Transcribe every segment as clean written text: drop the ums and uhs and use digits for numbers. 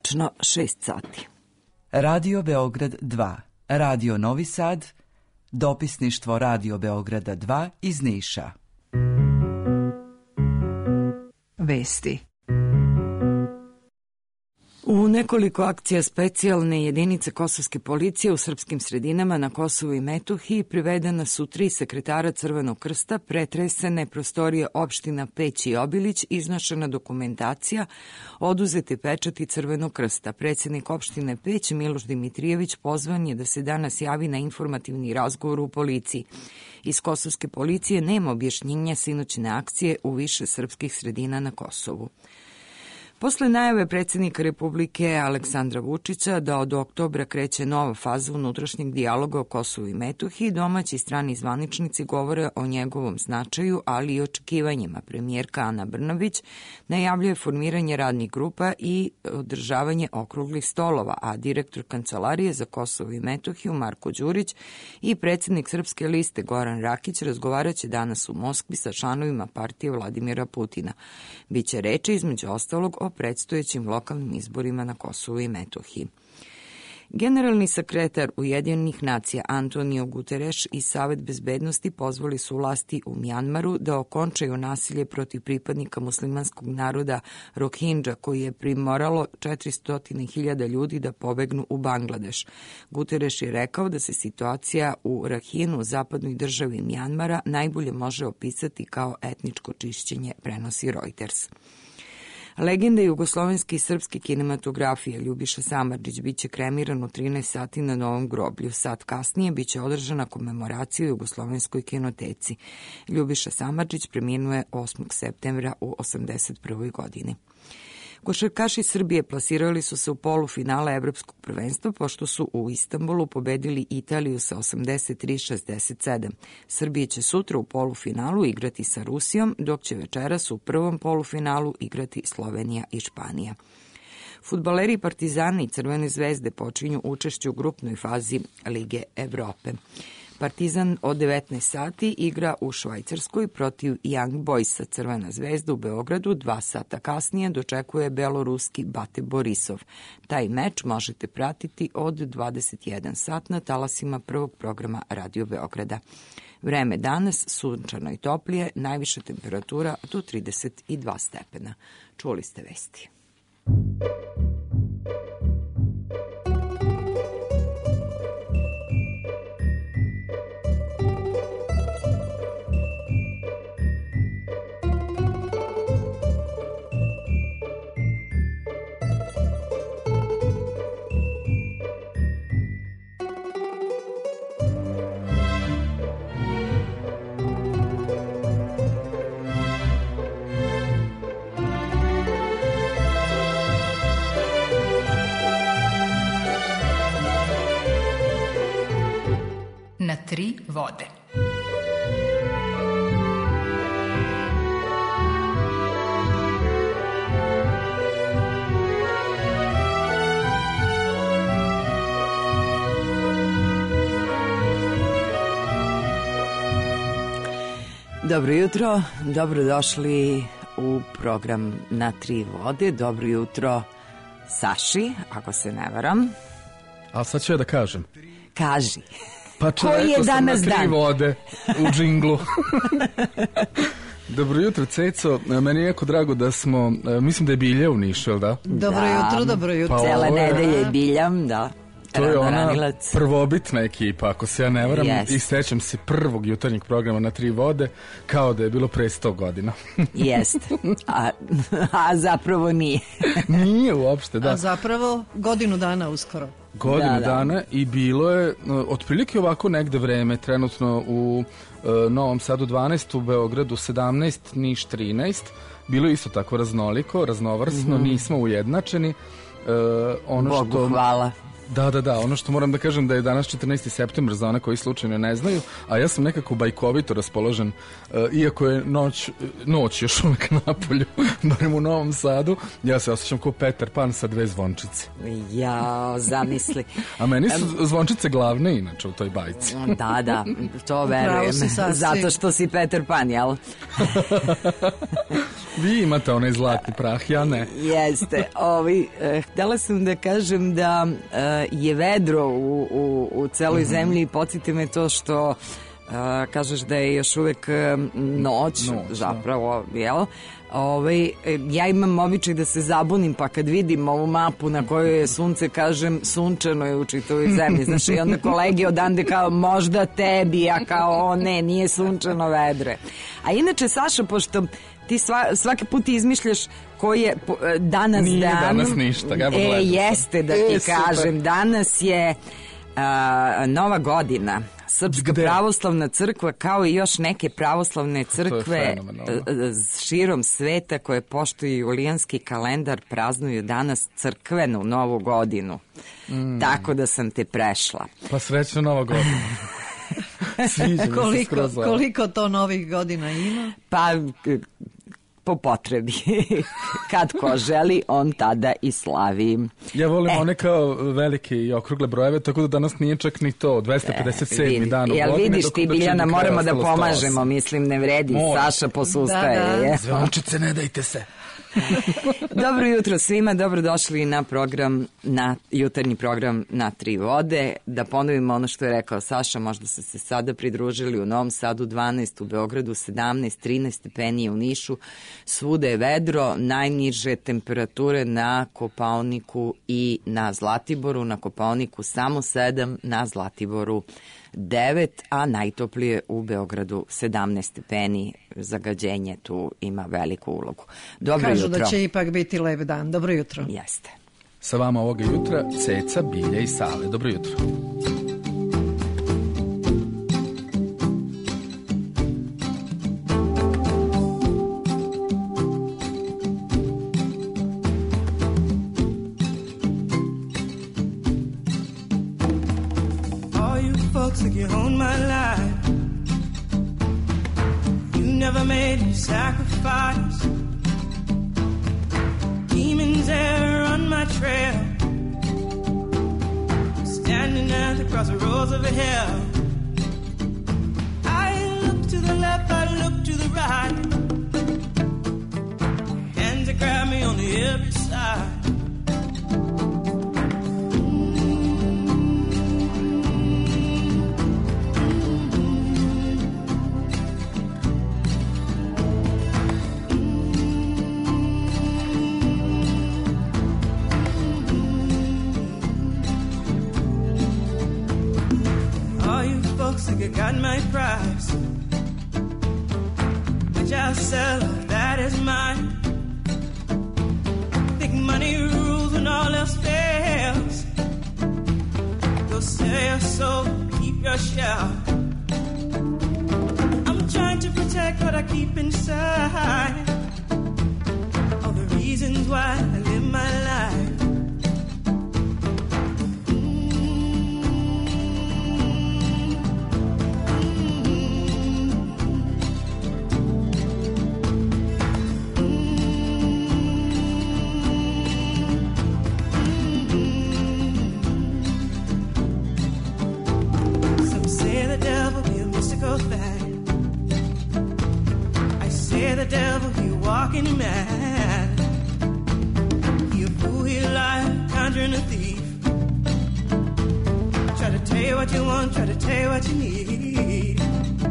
tačno 6 sati. Radio Beograd 2, Radio Novi Sad, dopisništvo Radio Beograda 2 iz Niša. Vesti. U nekoliko akcija specijalne jedinice kosovske policije u srpskim sredinama na Kosovu i Metohiji privedena su 3 sekretara Crvenog krsta, pretresene prostorije opština Peć i Obilić, iznošena dokumentacija, oduzeti pečati Crvenog krsta. Predsjednik opštine Peć, Miloš Dimitrijević, pozvan je da se danas javi na informativni razgovor u policiji. Iz kosovske policije nema objašnjenja sinoćne akcije u više srpskih sredina na Kosovu. Posle najave predsjednika Republike Aleksandra Vučića da od oktobra kreće nova faza unutrašnjeg dijaloga o Kosovu i Metohiji, domaći i strani zvaničnici govore o njegovom značaju, ali i očekivanjima. Premijerka Ana Brnabić najavljuje formiranje radnih grupa i održavanje okruglih stolova, a direktor Kancelarije za Kosovo i Metohiju Marko Đurić i predsjednik Srpske liste Goran Rakić razgovaraće danas u Moskvi sa članovima partije Vladimira Putina. Biće reči između ostalog o predstojećim lokalnim izborima na Kosovu i Metohiji. Generalni sekretar Ujedinjenih nacija Antonio Guterres i Savet bezbednosti pozvali su vlasti u Mjanmaru da okončaju nasilje protiv pripadnika muslimanskog naroda Rohingya, koji je primoralo 400.000 ljudi da pobegnu u Bangladeš. Guterres je rekao da se situacija u Rakhinu, zapadnoj državi Mjanmara, najbolje može opisati kao etničko čišćenje, prenosi Reuters. Legenda jugoslovenske i srpske kinematografije Ljubiša Samardžić biće kremiran u 13 sati na Novom groblju. Sat kasnije biće održana komemoracija u Jugoslovenskoj kinoteci. Ljubiša Samardžić preminuo je 8. septembra u 81. godini. Košarkaši Srbije plasirali su se u polufinale Evropskog prvenstva pošto su u Istanbulu pobedili Italiju sa 83-67. Srbije će sutra u polufinalu igrati sa Rusijom, dok će večeras u prvom polufinalu igrati Slovenija i Španija. Fudbaleri Partizana i Crvene zvezde počinju učešće u grupnoj fazi Lige Evrope. Partizan od 19 sati igra u Švajcarskoj protiv Young Boysa. Crvena zvezda u Beogradu 2 sata kasnije dočekuje beloruski Bate Borisov. Taj meč možete pratiti od 21 sat na talasima prvog programa Radio Beograda. Vreme danas sunčano i toplije, najviša temperatura do 32 stepena. Čuli ste vesti. Na 3 vode. Dobro jutro, dobrodošli u program Na 3 vode. Dobro jutro Saši, ako se ne varam. A sad ću ja da kažem. Kaži. Pa koji je danas dan? 3 vode u džinglu. Dobro jutro, Ceco. Meni je jako drago da smo, mislim da je Bilja u Nišu, jel da? Dobro jutro, dobro jutro. Pa cele nedelje Biljam, da. To je ona prvobitna ekipa, ako se ja ne varam, i sećam se prvog jutarnjeg programa Na 3 vode, kao da je bilo pre 100 godina. Jeste, a zapravo nije. Nije uopšte, da. A zapravo godinu dana uskoro. Godinu dana i bilo je otprilike ovako negde vreme, trenutno u Novom Sadu 12, u Beogradu 17, Niš 13, bilo je isto tako raznoliko, raznovrsno, nismo ujednačeni. Bogu hvala. Da, ono što moram da kažem da je danas 14. septembar za one koji slučajno ne znaju, a ja sam nekako bajkovito raspoložen, iako je noć još uvek napolju, barem u Novom Sadu, ja se osjećam kao Peter Pan sa 2 zvončice. Jao, zamisli. A meni su zvončice glavne inače u toj bajci. Da, to verujem. Zato što si Peter Pan, jel? Vi imate onaj zlatni prah, ja ne. Jeste. Htjela sam da kažem da je vedro u celoj zemlji i podsjeti me to što kažeš da je još uvek noć zapravo, jel? Ja imam običaj da se zabunim, pa kad vidim ovu mapu na kojoj je sunce, kažem sunčano je u čitavoj zemlji, znaš, i onda kolege odande kao možda tebi, a kao ne, nije sunčano, vedre. A inače, Saša, pošto ti svaki put izmišljaš koji je danas nije dan. Nije danas ništa, ga jeste da ti kažem, danas je Nova godina. Srpska pravoslavna crkva, kao i još neke pravoslavne crkve širom sveta koje poštuju julijanski kalendar, praznuju danas crkvenu Novu godinu. Tako da sam te prešla. Pa srećna Nova godina. Koliko to novih godina ima? Pa po potrebi. Kad ko želi, on tada i slavi. Ja volim one kao velike i okrugle brojeve, tako da danas nije čak ni to 257. dan u godine. Jel vidiš ti, Biljana, moramo da pomažemo, mislim, ne vredi. Saša posustaje. Zvončice, ne dajte se. Dobro jutro svima, dobrodošli na program, na jutarnji program Na 3 vode. Da ponovimo ono što je rekao Saša, možda ste se sada pridružili u Novom Sadu 12, u Beogradu 17, 13 stepeni u Nišu, svuda je vedro, najniže temperature na Kopaoniku i na Zlatiboru, na Kopaoniku samo 7, na Zlatiboru 9, a najtoplije u Beogradu 17 stepeni. Zagađenje tu ima veliku ulogu. Dobro Kažu jutro. Da će ipak biti lep dan. Dobro jutro. Jeste. Sa vama ovoga jutra Ceca, Bilja i Sale. Dobro jutro. Like you own my life, you never made me sacrifice. Demons there on my trail, standing at the crossroads of hell. I look to the left, I look to the right, hands that grab me on the every side. I got my price, which I'll sell, that is mine. Big money rules when all else fails. Go sell your soul, keep your shell. I'm trying to protect what I keep inside. All the reasons why I live my life. Walking mad, he a fool, he a liar, conjuring a thief. Try to tell you what you want, try to tell you what you need.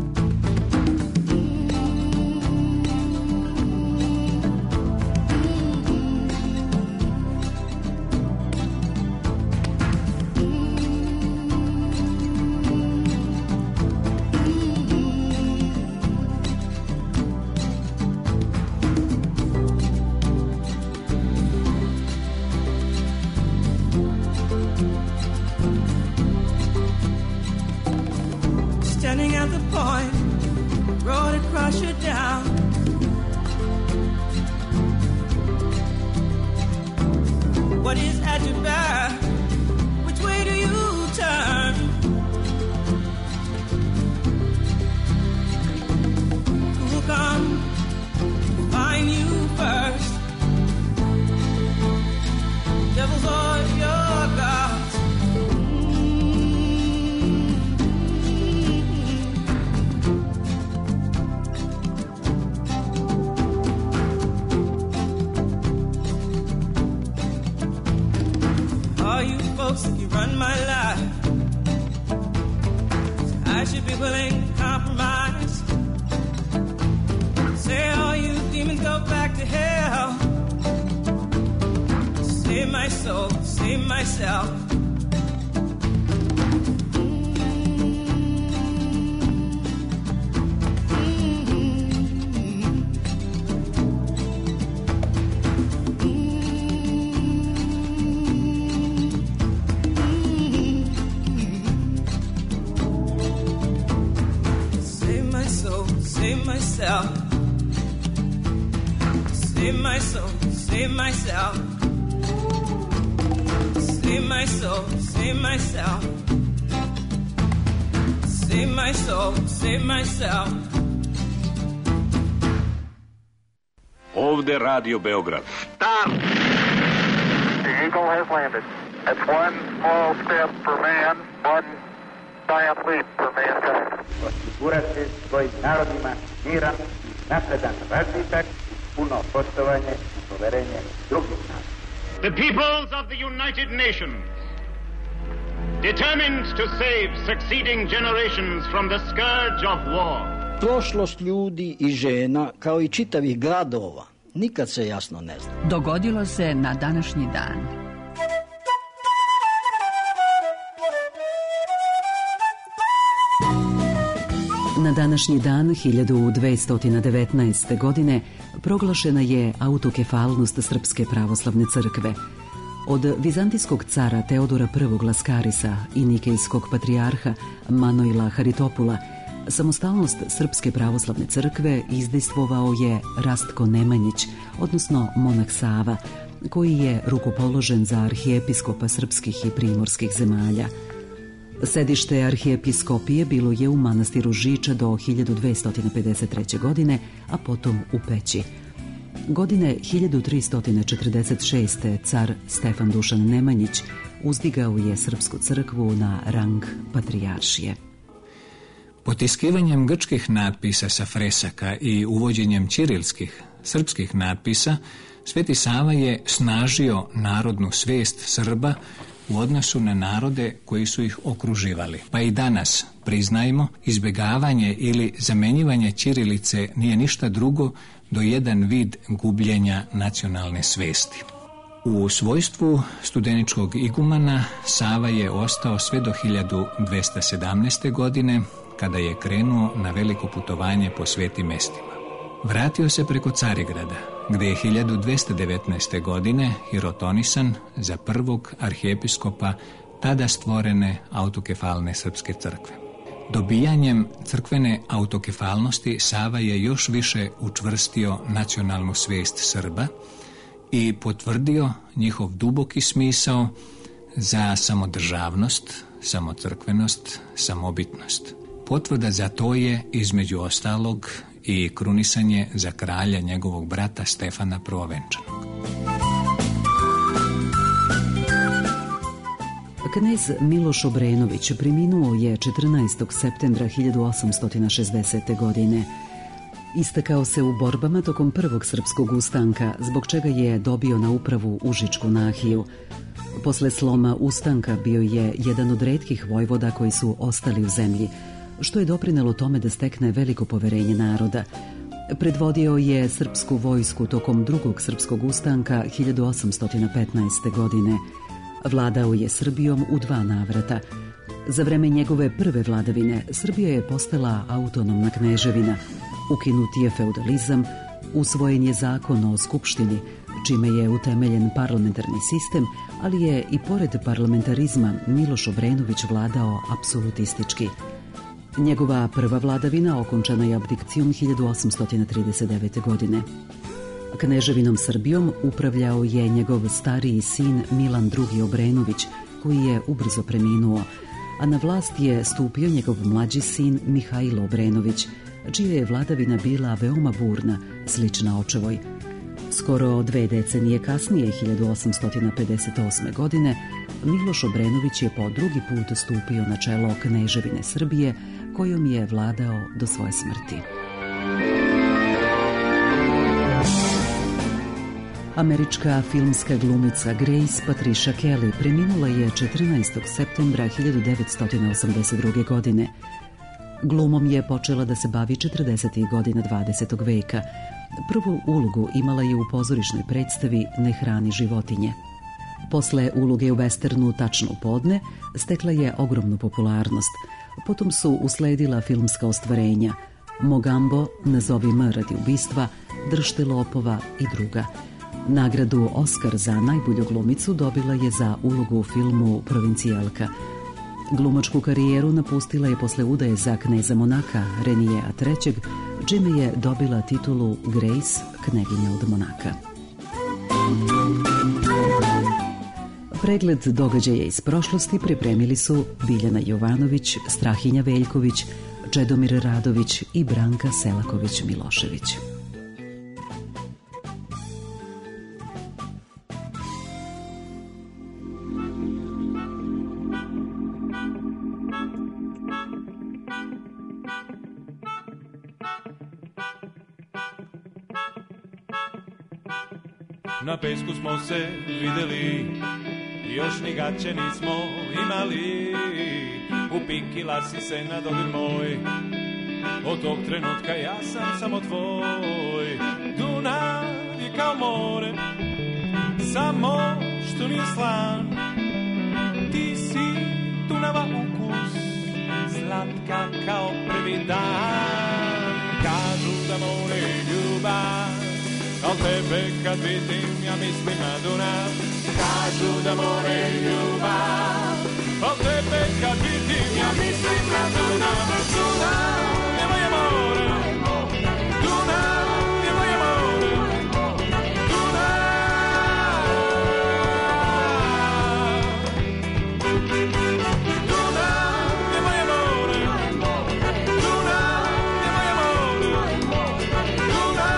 Standing at the point, road across you down. What is at your back? Which way all you folks think you run my life. I should be willing to compromise. Say all you demons go back to hell. Save my soul, save myself. Save myself. Save my soul, save myself. Save my soul, save myself. Save my soul, save myself. Ovde Radio Beograd. Stop! The Eagle has landed. That's one small step for man, one giant leap for mankind. Osigurati svojim narodima miran, napredan razvitak, puno poštovanje i poverenje drugih naroda. The peoples of the United Nations, determined to save succeeding generations from the scourge of war. Prošlost ljudi i žena, kao i čitavih gradova, nikad se jasno ne zna. Dogodilo se na današnji dan. Na današnji dan 1219. godine proglašena je autokefalnost Srpske pravoslavne crkve. Od vizantijskog cara Teodora I. Laskarisa i nikejskog patrijarha Manojla Haritopula samostalnost Srpske pravoslavne crkve izdejstvovao je Rastko Nemanjić, odnosno monah Sava, koji je rukopoložen za arhijepiskopa srpskih i primorskih zemalja. Sedište arhijepiskopije bilo je u manastiru Žiča do 1253. godine, a potom u Peći. Godine 1346. car Stefan Dušan Nemanjić uzdigao je srpsku crkvu na rang patrijaršije. Potiskivanjem grčkih natpisa sa fresaka i uvođenjem ćirilskih srpskih natpisa, Sveti Sava je snažio narodnu svest Srba u odnosu na narode koji su ih okruživali. Pa i danas, priznajmo, izbjegavanje ili zamenjivanje ćirilice nije ništa drugo do jedan vid gubljenja nacionalne svesti. U svojstvu studeničkog igumana Sava je ostao sve do 1217. godine, kada je krenuo na veliko putovanje po svetim mestima. Vratio se preko Carigrada, gde je 1219. godine hirotonisan za prvog arhijepiskopa tada stvorene autokefalne srpske crkve. Dobijanjem crkvene autokefalnosti Sava je još više učvrstio nacionalnu svest Srba i potvrdio njihov duboki smisao za samodržavnost, samocrkvenost, samobitnost. Potvrda za to je, između ostalog, i krunisanje za kralja njegovog brata Stefana Prvovenčanog. Knez Miloš Obrenović preminuo je 14. septembra 1860. godine. Istakao se u borbama tokom prvog srpskog ustanka, zbog čega je dobio na upravu Užičku nahiju. Posle sloma ustanka bio je jedan od retkih vojvoda koji su ostali u zemlji, što je doprinelo tome da stekne veliko poverenje naroda. Predvodio je srpsku vojsku tokom drugog srpskog ustanka 1815. godine. Vladao je Srbijom u 2 navrata. Za vreme njegove prve vladavine Srbija je postala autonomna kneževina. Ukinut je feudalizam, usvojen je zakon o skupštini, čime je utemeljen parlamentarni sistem, ali je i pored parlamentarizma Miloš Obrenović vladao apsolutistički. Njegova prva vladavina okončana je abdikcijom 1839. godine. Kneževinom Srbijom upravljao je njegov stariji sin Milan II. Obrenović, koji je ubrzo preminuo, a na vlast je stupio njegov mlađi sin Mihajlo Obrenović, čija je vladavina bila veoma burna, slična očevoj. Skoro 2 decenije kasnije, 1858. godine, Miloš Obrenović je po drugi put stupio na čelo kneževine Srbije, kojom je vladao do svoje smrti. Američka filmska glumica Grace Patricia Kelly preminula je 14. septembra 1982. godine. Glumom je počela da se bavi 40. godina 20. veka. Prvu ulogu imala je u pozorišnoj predstavi Ne hrani životinje. Posle uloge u westernu Tačno podne stekla je ogromnu popularnost. Potom su usledila filmska ostvarenja Mogambo, Nazovi M radi ubistva, Držte lopova i druga. Nagradu Oskar za najbolju glumicu dobila je za ulogu u filmu Provincijalka. Glumačku karijeru napustila je posle udaje za kneza Monaka Renijeja III, čime je dobila titulu Grace, kneginja od Monaka. Pregled događaja iz prošlosti pripremili su Biljana Jovanović, Strahinja Veljković, Čedomir Radović i Branka Selaković-Milošević. Na pesku smo se videli, još ni gaće nismo imali. Upikila si se na dodir moj, od tog trenutka ja sam samo tvoj. Dunav je kao more, samo što nije slan. Ti si Dunava ukus, slatka kao prvi dan. Kažu da more ljubav, al tebe kad vidim ja mislim na Dunav. Kažu da more ljubav, al tebe kad vidim ja mislim na Dunav. Dunav je moje more, Dunav je moje more, Dunav. Dunav je moje more, Dunav je moje more, Dunav.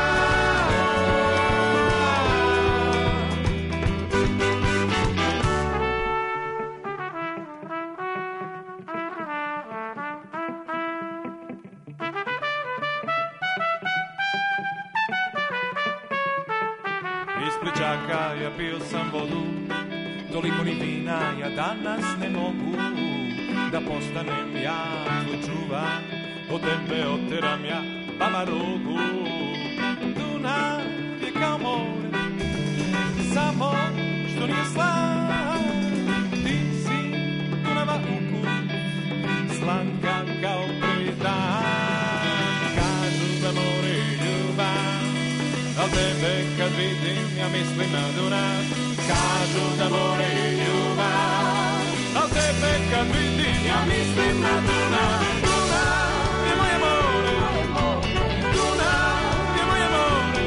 Iz pličaka ja pio sam vodu, toliko ni vina ja danas ne mogu. Da postanem ja tvoj čuvar, od tebe oteram ja baba rogu. Dunav je kao more, samo što nije slan. Ti si Dunava ukus, slatka kao prvi dan. Kažu da more ljubav, al tebe kad vidim ja mislim na Dunav. Kažu da more ljubav, al tebe kad vidim ja mislim na Dunav. Dunav je moje more, Dunav je moje more,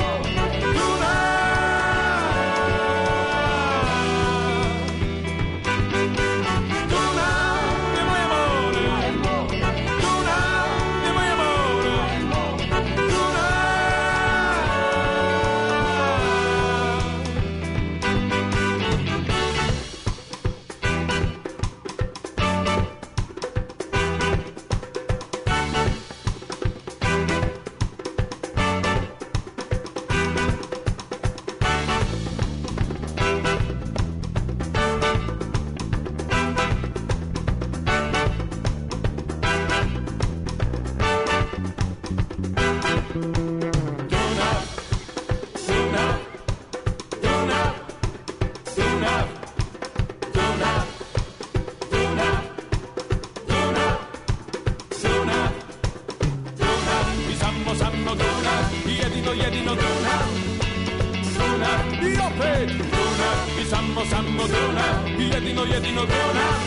jedino Dunav, Dunav i opet Dunav i samo Dunav i jedino Dunav.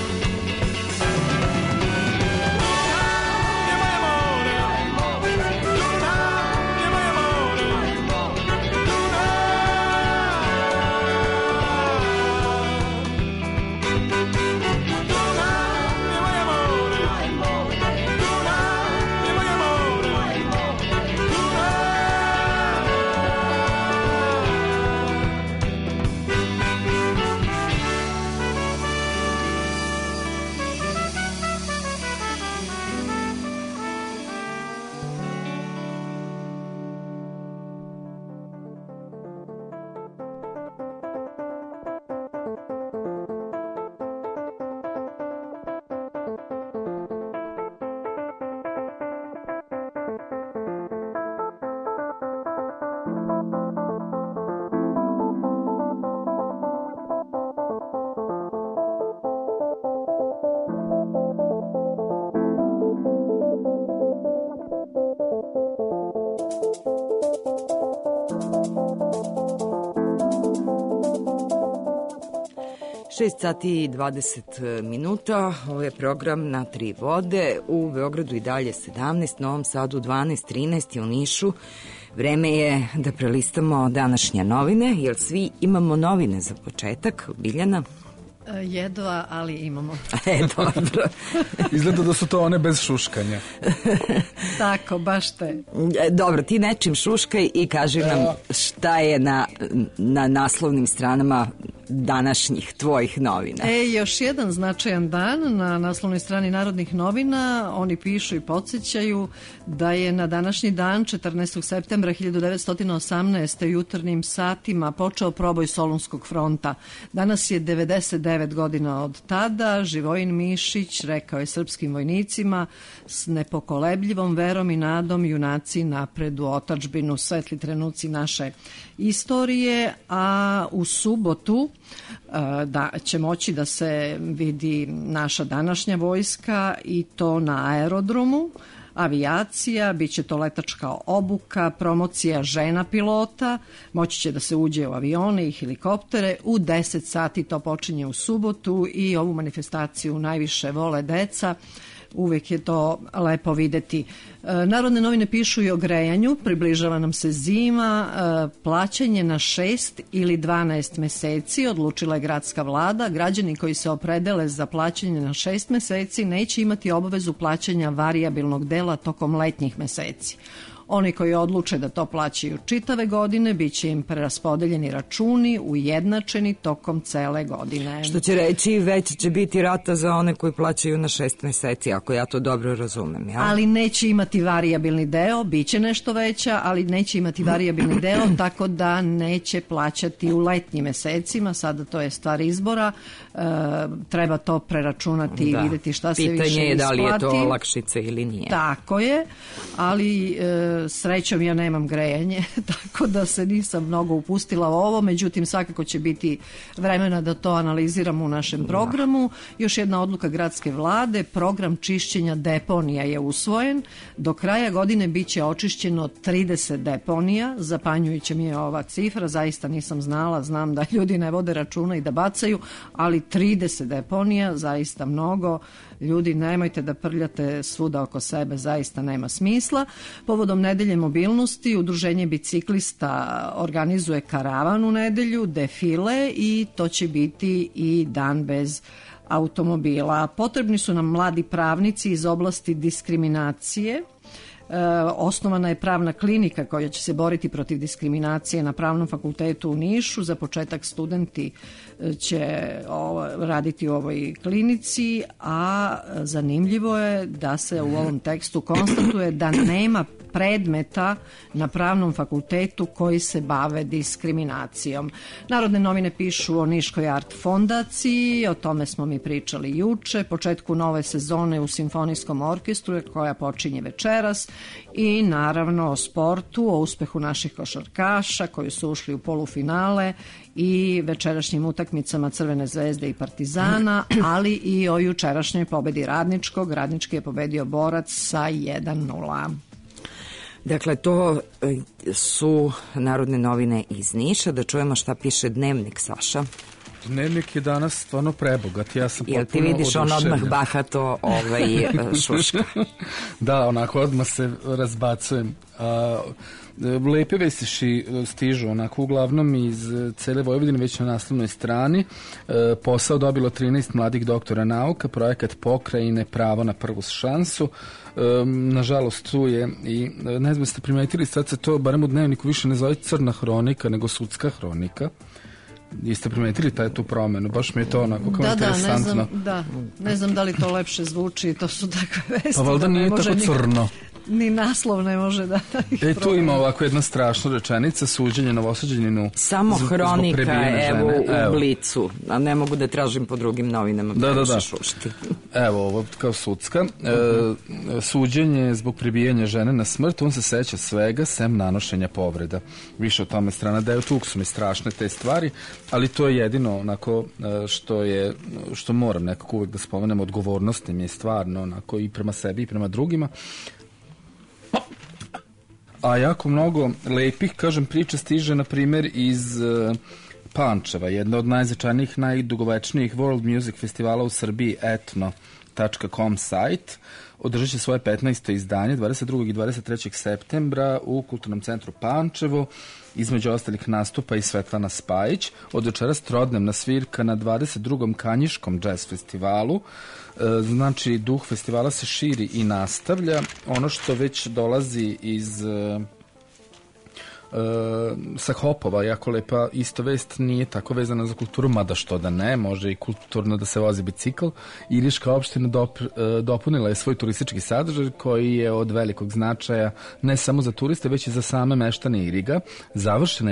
6 sati i 20 minuta, ovo je program Na tri vode, u Beogradu i dalje 17, Novom Sadu 12, 13 i u Nišu. Vreme je da prelistamo današnje novine, jer svi imamo novine za početak. Biljana? Jedva, ali imamo. Dobro. Izgleda da su to one bez šuškanja. Tako, baš te. Dobro, ti nečim šuškaj i kaži nam šta je na naslovnim stranama današnjih tvojih novina. Još jedan značajan dan na naslovnoj strani Narodnih novina. Oni pišu i podsjećaju da je na današnji dan 14. septembra 1918. jutarnjim satima počeo proboj Solunskog fronta. Danas je 99 godina od tada. Živojin Mišić rekao je srpskim vojnicima: s nepokolebljivom verom i nadom junaci napred u otadžbinu. Svetli trenuci naše istorije, a u subotu da će moći da se vidi naša današnja vojska i to na aerodromu. Avijacija, bit će to letačka obuka, promocija žena pilota, moći će da se uđe u avione i helikoptere. U 10 sati to počinje u subotu i ovu manifestaciju najviše vole deca. Uvijek je to lepo videti. Narodne novine pišu i o grejanju, približava nam se zima, plaćanje na 6 ili 12 meseci, odlučila je gradska vlada. Građani koji se opredele za plaćanje na 6 meseci neće imati obavezu plaćanja varijabilnog dela tokom letnjih meseci. Oni koji odluče da to plaćaju čitave godine, bit će im preraspodeljeni računi ujednačeni tokom cele godine. Što će reći, već će biti rata za one koji plaćaju na 6 meseci, ako ja to dobro razumem. Ja? Ali neće imati varijabilni deo, bit će nešto veća, ali neće imati varijabilni deo, tako da neće plaćati u letnjim mesecima. Sada to je stvar izbora. Treba to preračunati i vidjeti šta se više isplati. Pitanje je da li je to olakšice ili nije. Tako je, ali srećom ja nemam grejanje, tako da se nisam mnogo upustila u ovo, međutim svakako će biti vremena da to analiziramo u našem programu. Još jedna odluka gradske vlade, program čišćenja deponija je usvojen. Do kraja godine bit će očišćeno 30 deponija, zapanjujuća mi je ova cifra, zaista nisam znala, znam da ljudi ne vode računa i da bacaju, ali 30 deponija, zaista mnogo. Ljudi, nemojte da prljate svuda oko sebe, zaista nema smisla. Povodom nedelje mobilnosti, Udruženje biciklista organizuje karavan u nedelju, defile, i to će biti i dan bez automobila. Potrebni su nam mladi pravnici iz oblasti diskriminacije. Osnovana je pravna klinika koja će se boriti protiv diskriminacije na Pravnom fakultetu u Nišu. Za početak studenti će raditi u ovoj klinici, a zanimljivo je da se u ovom tekstu konstatuje da nema predmeta na Pravnom fakultetu koji se bave diskriminacijom. Narodne novine pišu o Niškoj art fondaciji, o tome smo mi pričali juče, početku nove sezone u simfonijskom orkestru koja počinje večeras, i naravno o sportu, o uspehu naših košarkaša koji su ušli u polufinale i večerašnjim utakmicama Crvene zvezde i Partizana, ali i o jučerašnjoj pobedi Radničkog. Radnički je pobedio Borac sa 1-0. Dakle, to su Narodne novine iz Niša. Da čujemo šta piše Dnevnik, Saša. Dnevnik je danas stvarno prebogat. Ja sam potpuno oduševljen. Jel ti vidiš on odmah bahato šuška? Da, onako odmah se razbacujem. Lepe vesti stižu onako uglavnom iz cele Vojvodine, već na naslovnoj strani. Posao dobilo 13 mladih doktora nauka, projekat pokrajine Pravo na prvu šansu. Nažalost tu je i ne znam ste primetili, sad se to barem u Dnevniku više ne zove crna hronika nego sudska hronika. Jeste primetili tu promenu? Baš mi je to onako kao interesantno. Ne znam da li to lepše zvuči, to su takve vesti. Pa valjda nije tako crno. Ni naslov ne može da ih promeni. Tu ima ovako jedna strašna rečenica, suđenje novosuđeninu samo hronika, evo u Blicu, a ne mogu da tražim po drugim novinama. Da. Evo, ovo kao sudska. Suđenje zbog prebijanja žene na smrt, on se seća svega sem nanošenja povreda. Više o tome strana da je tu su mi strašne te stvari, ali to je jedino onako što moram nekako uvijek da spomenem, odgovornost mi je stvarno onako i prema sebi i prema drugima. A jako mnogo lepih, kažem, priča stiže, na primjer, iz Pančeva, jedna od najznačajnijih, najdugovečnijih World Music festivala u Srbiji, etno.com sajt, održat će svoje 15. izdanje 22. i 23. septembra u Kulturnom centru Pančevo. Između ostalih nastupa i Svetlana Spajić. Od večeras trodnevna svirka na 22. Kanjiškom jazz festivalu. Znači, duh festivala se širi i nastavlja. Ono što već dolazi iz sa Hopova, jako lepa isto vest, nije tako vezana za kulturu, mada što da ne, može i kulturno da se vozi bicikl. Iriška opština dopunila je svoj turistički sadržaj koji je od velikog značaja ne samo za turiste, već i za same meštane Iriga. Završena je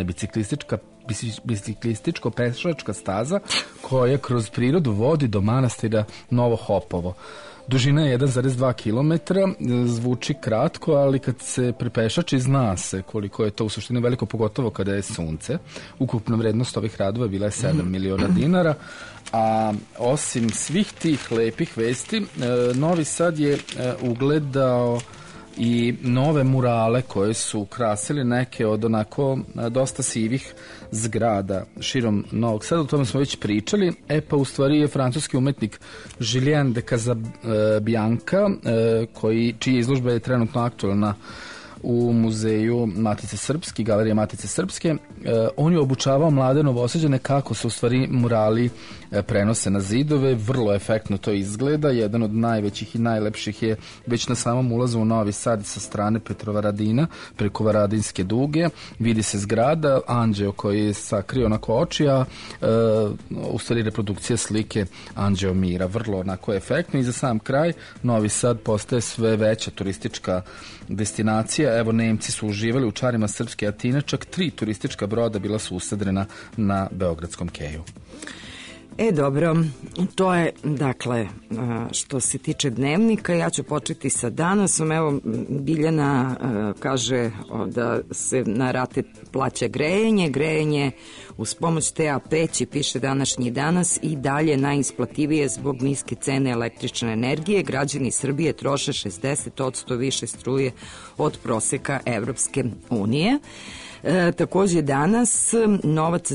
biciklističko-pešačka staza koja kroz prirodu vodi do manastira Novo Hopovo. Dužina je 1,2 km, zvuči kratko, ali kad se prepešači zna se koliko je to u suštini veliko, pogotovo kada je sunce. Ukupna vrednost ovih radova bila je 7 miliona dinara, a osim svih tih lepih vesti, Novi Sad je ugledao i nove murale koje su ukrasili neke od onako dosta sivih zgrada širom Novog Sada. O tome smo već pričali. Pa u stvari je francuski umetnik Julien de Casabianca, čija izložba je trenutno aktualna u muzeju Matice Srpske, galerije Matice Srpske. On je obučavao mlade Novosađane kako se u stvari murali prenose na zidove. Vrlo efektno to izgleda. Jedan od najvećih i najlepših je već na samom ulazu u Novi Sad sa strane Petrovaradina, preko Varadinske duge. Vidi se zgrada, anđeo koji je sakrio onako oči, a u stvari reprodukcija slike Anđeo Mira. Vrlo onako efektno. I za sam kraj, Novi Sad postaje sve veća turistička destinacija. Evo, Nemci su uživali u čarima srpske Atine, čak 3 turistička broda bila su usedrena na Beogradskom keju. Dobro, to je, dakle, što se tiče dnevnika. Ja ću početi sa danasom. Evo, Biljana kaže da se na rate plaća grejanje uz pomoć TA peći, piše današnji Danas, i dalje najisplativije zbog niske cene električne energije. Građani Srbije troše 60% više struje od proseka Evropske unije. Takođe danas novac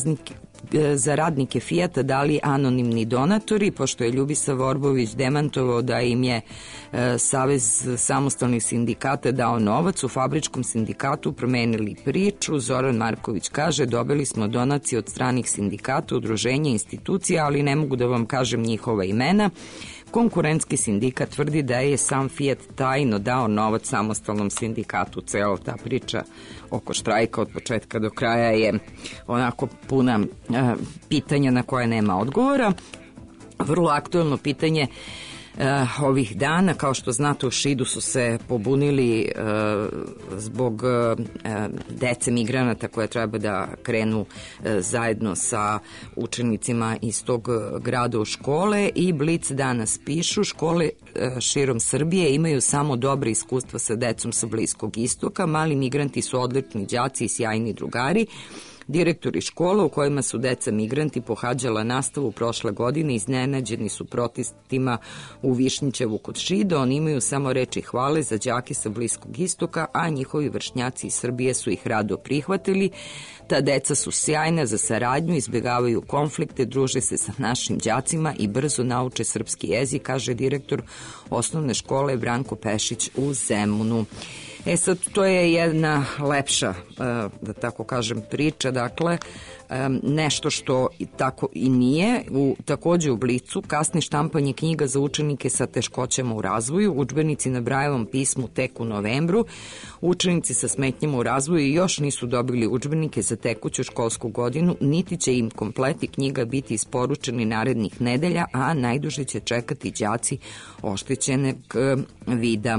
za radnike Fijata dali anonimni donatori, pošto je Ljubisa Vorbović demantovao da im je Savez samostalnih sindikata dao novac. U Fabričkom sindikatu promenili priču. Zoran Marković kaže: dobili smo donacije od stranih sindikata, udruženja, institucija, ali ne mogu da vam kažem njihova imena. Konkurentski sindikat tvrdi da je sam Fijat tajno dao novac samostalnom sindikatu. Cela ta priča oko štrajka od početka do kraja je onako puna pitanja na koje nema odgovora. Vrlo aktuelno pitanje ovih dana, kao što znate, u Šidu su se pobunili zbog dece migranata koje treba da krenu zajedno sa učenicima iz tog grada u škole, i Blic danas pišu: škole širom Srbije imaju samo dobre iskustva sa decom sa Bliskog istoka, mali migranti su odlični đaci i sjajni drugari. Direktori škola u kojima su deca migranti pohađala nastavu prošle godine iznenađeni su protestima u Višnjićevu kod Šida. Oni imaju samo reči hvale za đake sa Bliskog istoka, a njihovi vršnjaci iz Srbije su ih rado prihvatili. Ta deca su sjajna za saradnju, izbjegavaju konflikte, druže se sa našim đacima i brzo nauče srpski jezik, kaže direktor osnovne škole Branko Pešić u Zemunu. Sad, to je jedna lepša, da tako kažem, priča, dakle, nešto što tako i nije. Takođe u Blicu kasni štampanje knjiga za učenike sa teškoćama u razvoju, udžbenici na Brajevom pismu tek u novembru. Učenici sa smetnjama u razvoju još nisu dobili udžbenike za tekuću školsku godinu, niti će im kompleti knjiga biti isporučeni narednih nedelja, a najduže će čekati đaci oštećenog vida.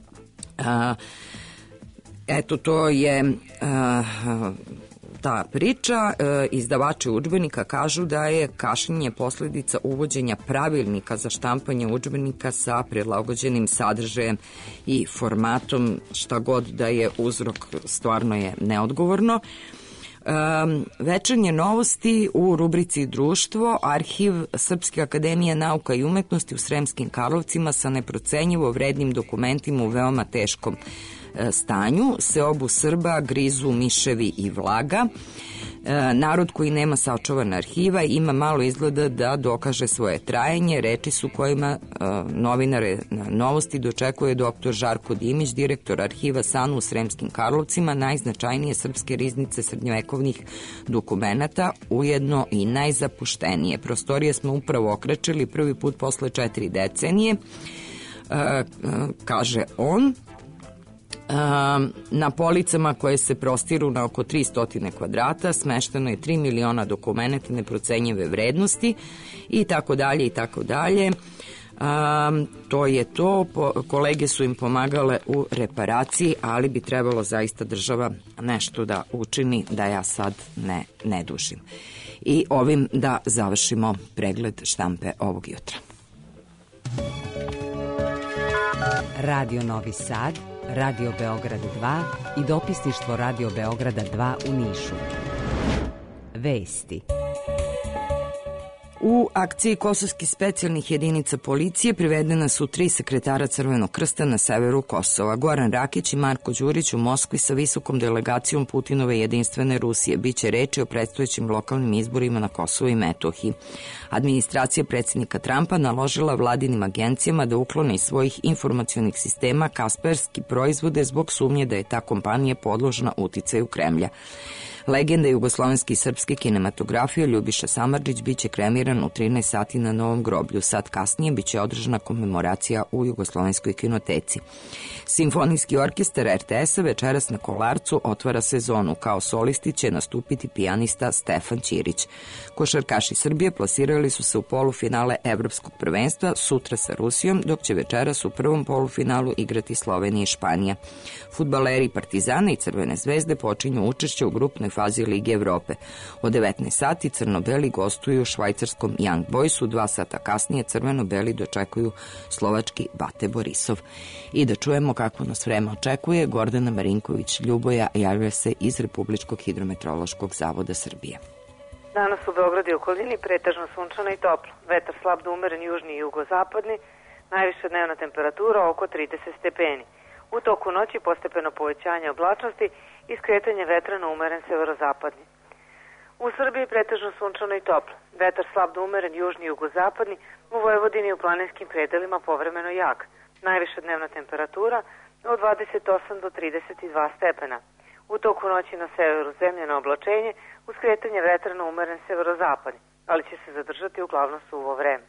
Eto, to je ta priča. Izdavači udžbenika kažu da je kašnjenje posledica uvođenja pravilnika za štampanje udžbenika sa prilagođenim sadržajem i formatom. Šta god da je uzrok, stvarno je neodgovorno. Večernje novosti u rubrici Društvo, arhiv Srpske akademije nauka i umetnosti u Sremskim Karlovcima sa neprocenjivo vrednim dokumentima u veoma teškom stanju. Seobu Srba grizu miševi i vlaga. Narod koji nema sačuvana arhiva ima malo izgleda da dokaže svoje trajanje. Reči su kojima novinare na Novosti dočekuje dr. Žarko Dimić, direktor arhiva SANU u Sremskim Karlovcima, najznačajnije srpske riznice srednjovekovnih dokumenata, ujedno i najzapuštenije. Prostorije smo upravo okrečili prvi put posle 4 decenije, kaže on. Na policama koje se prostiru na oko 300 kvadrata smešteno je 3 miliona dokumenata neprocenjive vrednosti i tako dalje i tako dalje. To je to. Kolege su im pomagale u reparaciji, ali bi trebalo zaista država nešto da učini, da ja sad ne dužim. I ovim da završimo pregled štampe ovog jutra. Radio Novi Sad, Radio Beograd 2 i dopisništvo Radio Beograda 2 u Nišu. Vesti. U akciji kosovskih specijalnih jedinica policije privedena su 3 sekretara Crvenog krsta na severu Kosova. Goran Rakić i Marko Đurić u Moskvi sa visokom delegacijom Putinove jedinstvene Rusije. Biće reči o predstojećim lokalnim izborima na Kosovu i Metohiji. Administracija predsjednika Trumpa naložila vladinim agencijama da uklone iz svojih informacionih sistema Kaspersky proizvode zbog sumnje da je ta kompanija podložna uticaju Kremlja. Legenda jugoslovenske i srpske kinematografije Ljubiša Samardžić biće kremiran u 13 sati na Novom groblju. Sat kasnije biće održana komemoracija u Jugoslovenskoj kinoteci. Simfonijski orkestar RTS-a večeras na Kolarcu otvara sezonu. Kao solisti će nastupiti pijanista Stefan Ćirić. Košarkaši Srbije plasirali su se u polufinale Evropskog prvenstva sutra sa Rusijom, dok će večeras u prvom polufinalu igrati Slovenija i Španija. Fudbaleri Partizana i Crvene zvezde počinju učešće u grupnoj fazi Lige Evrope. Od 19 sati crno-beli gostuju švajcarskom Young Boysu, 2 sata kasnije crveno-beli dočekuju slovački Bate Borisov. I da čujemo kako nas vreme očekuje, Gordana Marinković-Ljuboja javlja se iz Republičkog hidrometeorološkog zavoda Srbije. Danas u Beogradu i okolini pretežno sunčano i toplo. Vetar slab do umeren južni i jugozapadni, najviša dnevna temperatura oko 30 stepeni. U toku noći postepeno povećanje oblačnosti i skretanje vetra na umeren severozapadni. U Srbiji pretežno sunčano i toplo. Vetar slab do umeren južni i jugozapadni, u Vojvodini i u planinskim predelima povremeno jak. Najviša dnevna temperatura od 28 do 32 stepena. U toku noći na severu zemljeno oblačenje uz skretanje vetra na umeren severozapadni, ali će se zadržati uglavnom suvo vreme.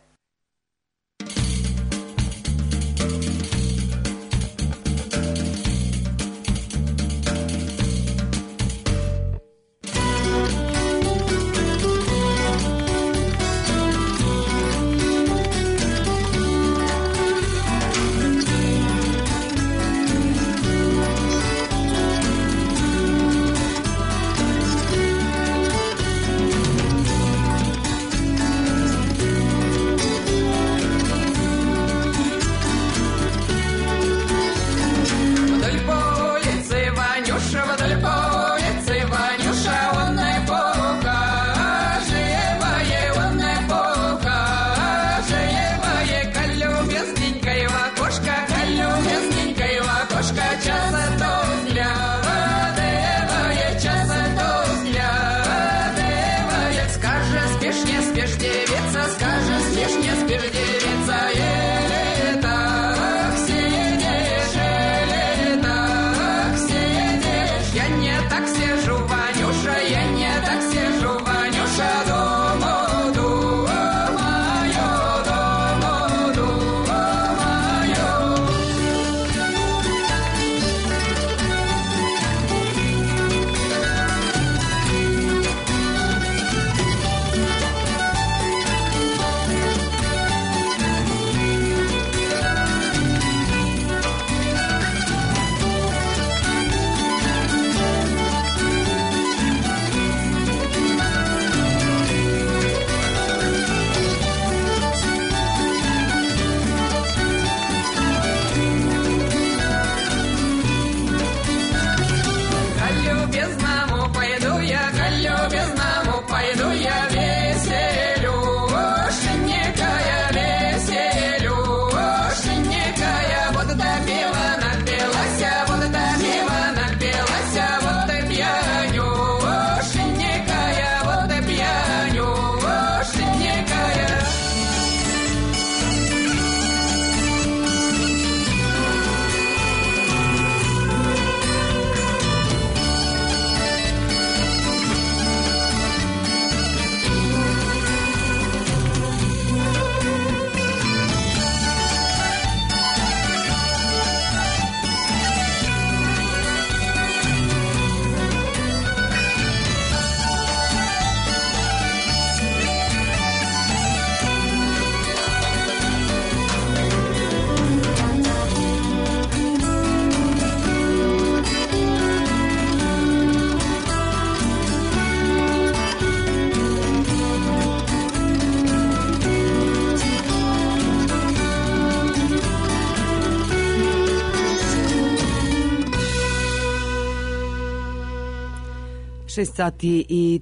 6 sati i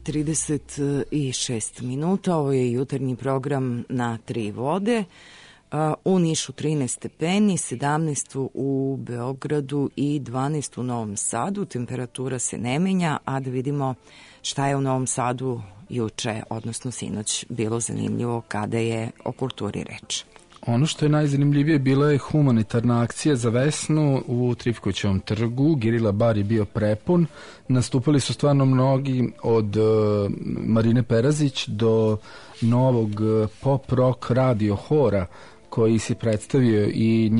36 minuta. Ovo je jutarnji program na 3 vode. U Nišu 13 stepeni, 17 u Beogradu i 12 u Novom Sadu. Temperatura se ne menja, a da vidimo šta je u Novom Sadu juče, odnosno sinoć, bilo zanimljivo kada je o kulturi reč. Ono što je najzanimljivije bila je humanitarna akcija za Vesnu u Trifkovićevom trgu. Girila bar je bio prepun. Nastupali su stvarno mnogi, od Marine Perazić do novog pop rock radio hora koji se predstavio i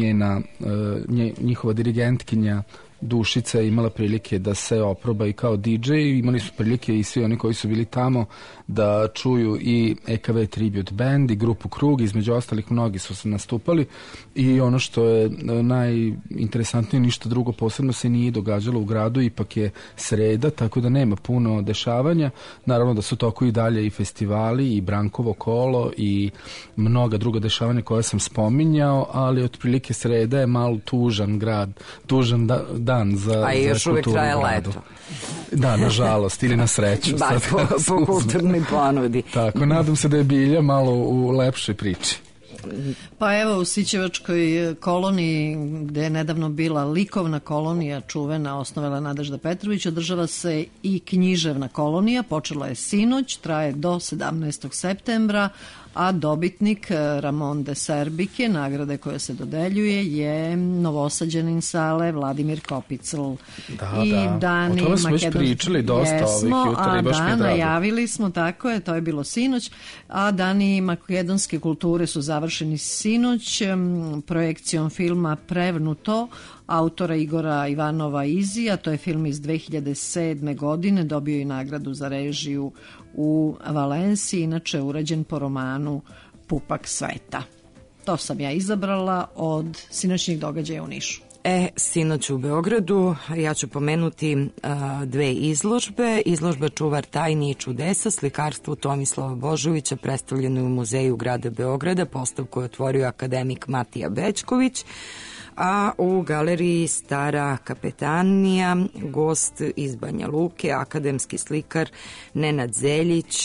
njihova dirigentkinja Dušica je imala prilike da se oproba i kao DJ. Imali su prilike i svi oni koji su bili tamo da čuju i EKV Tribute Band i grupu Krug, između ostalih mnogi su se nastupali i ono što je najinteresantnije, ništa drugo posebno se nije događalo u gradu, ipak je sreda, tako da nema puno dešavanja. Naravno da su toku i dalje i festivali i Brankovo kolo i mnoga druga dešavanja koja sam spominjao, ali otprilike sreda je malo tužan grad, tužan dan za a još uvek traje leto. Da, nažalost, ili na sreću. Po kulturnoj ponudi. Tako, nadam se da je Bilja malo u lepšoj priči. Pa evo, u Sićevačkoj koloniji, gde je nedavno bila likovna kolonija čuvena, osnovela Nadežda Petrović, održava se i književna kolonija, počela je sinoć, traje do 17. septembra, a dobitnik Ramon de Serbike, nagrade koja se dodeljuje, je Novosađanin sale Vladimir Kopicl. Da. O tome smo već pričali dosta ovih jutra i baš mi je drago. Najavili smo, tako je, to je bilo sinoć, a dani makedonske kulture su završeni sinoć projekcijom filma Prevnuto, autora Igora Ivanova Izija. To je film iz 2007. godine, dobio i nagradu za režiju u Valenciji, inače urađen po romanu Pupak sveta. To sam ja izabrala od sinoćnih događaja u Nišu. Sinoć u Beogradu ja ću pomenuti dve izložbe. Izložba Čuvar tajni i čudesa, slikarstvo Tomislava Božovića, predstavljeno u Muzeju grada Beograda, postavku je otvorio akademik Matija Bećković, a u galeriji Stara kapetanija gost iz Banja Luke, akademski slikar Nenad Zeljić,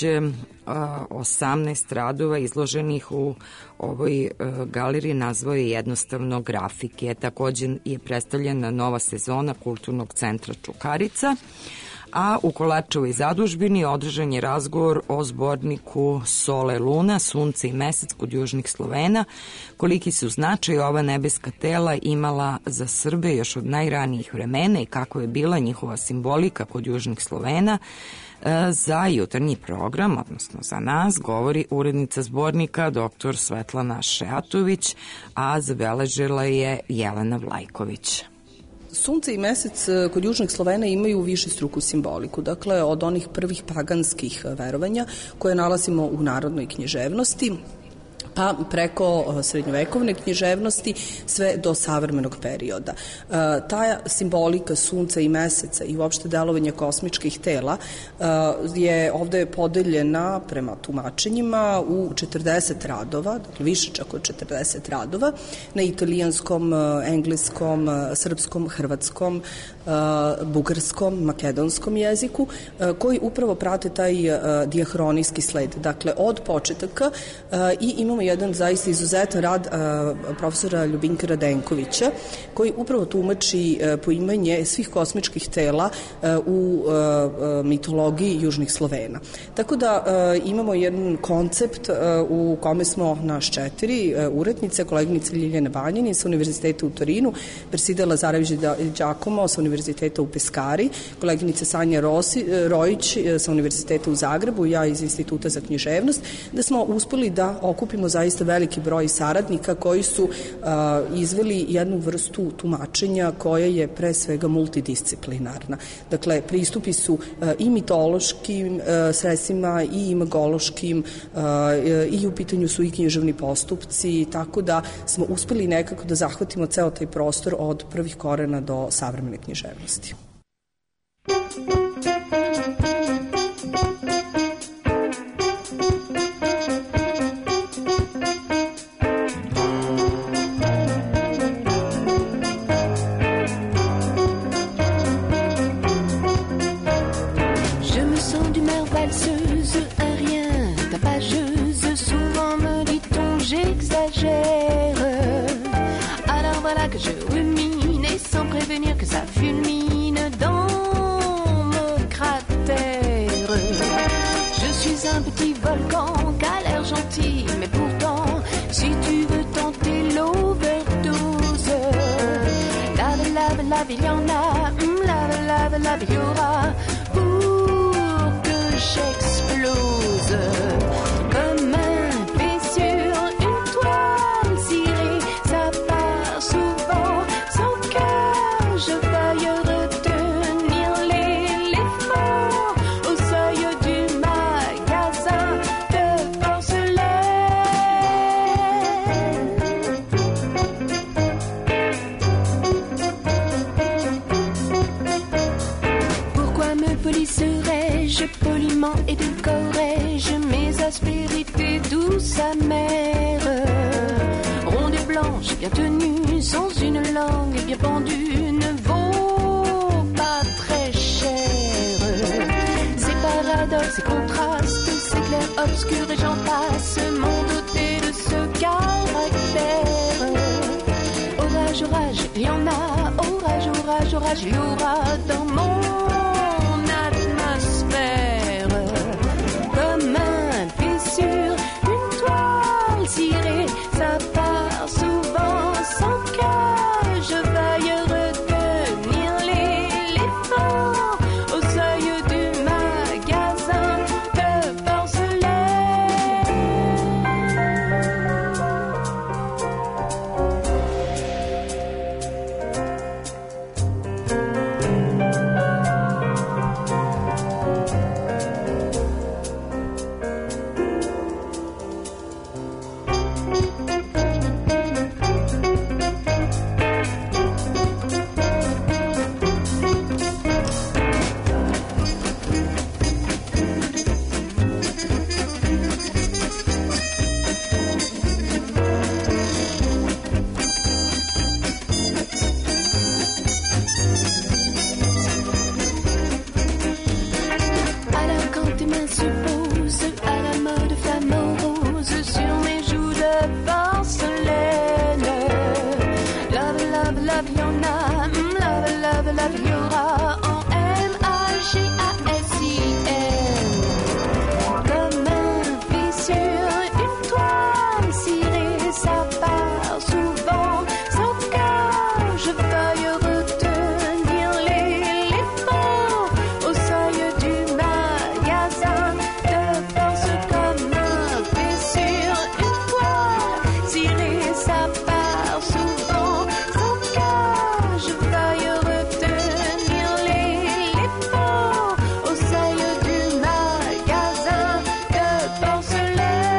18 radova izloženih u ovoj galeriji nazvao je jednostavno grafike. Također je predstavljena nova sezona Kulturnog centra Čukarica, a u Kolarčevoj zadužbini održan je razgovor o zborniku Sole Luna, Sunce i mesec kod južnih Slovena, koliki su značaj ova nebeska tela imala za Srbe još od najranijih vremena i kako je bila njihova simbolika kod južnih Slovena. Za jutarnji program, odnosno za nas, govori urednica zbornika dr. Svetlana Šeatović, a zabeležila je Jelena Vlajković. Sunce i mesec kod južnih Slovena imaju višestruku simboliku, dakle od onih prvih paganskih verovanja koje nalazimo u narodnoj književnosti, pa preko srednjovekovne književnosti sve do savremenog perioda. Ta simbolika sunca i meseca i uopšte delovanja kosmičkih tela je ovde podeljena prema tumačenjima u 40 radova, dakle više čak od 40 radova, na italijanskom, engleskom, srpskom, hrvatskom, bugarskom, makedonskom jeziku, koji upravo prate taj dijahronijski sled, dakle od početaka, i imamo jedan zaista izuzetan rad profesora Ljubinka Radenkovića, koji upravo tumači poimanje svih kosmičkih tela u mitologiji južnih Slovena. Tako da imamo jedan koncept u kome smo naš 4 urednice, koleginice Ljiljana Banjini sa Univerziteta u Torinu, Persida Lazarević Đakomo sa Univerziteta u Peskari, koleginice Sanja Rojić sa Univerziteta u Zagrebu, ja iz Instituta za književnost, da smo uspeli da okupimo zaista veliki broj saradnika koji su izveli jednu vrstu tumačenja koja je pre svega multidisciplinarna. Dakle, pristupi su i mitološkim sredstvima i imagološkim, i u pitanju su i književni postupci, tako da smo uspeli nekako da zahvatimo ceo taj prostor od prvih korena do savremene književnosti. Je passagère. Alors voilà que je rumine et sans prévenir que ça fulmine dans mon cratère. Je suis un petit volcan qu'a l'air gentil, mais pourtant, si tu veux tenter l'overdose, lave, il y en a, lave, il y aura, pour que j'explose. Comme un vaisseau, une toile cirée, ça part souvent sans que je veuille retenir l'éléphant au seuil du magasin de porcelaine. Pourquoi me polisserais-je poliment et décorerais-je mes aspérités douces amères? Ronde et blanche, bien tenue, sans une langue bien pendue, ne vaut pas très cher. Ces paradoxes et contrastes, ces clairs obscurs et j'en passe, m'ont doté de ce caractère. Orage, il y en a, orage, il y aura dans mon atmosphère. Comme un fissure, une toile cirée, ça part souvent sans que je veuille retenir l'éléphant au seuil du magasin de porcelaine. Alors quand tes mains se posent à la mode femme rose sur mes joues de porcelaine, love, il y en a, love, il y aura en MAGASIN. Comme un fissure, une toile cirée, ça part souvent sans que je veuille retenir l'éléphant au seuil du magasin de force. Comme un fissure, une toile cirée, ça part souvent sans que je veuille retenir l'éléphant au seuil du magasin de porcelaine.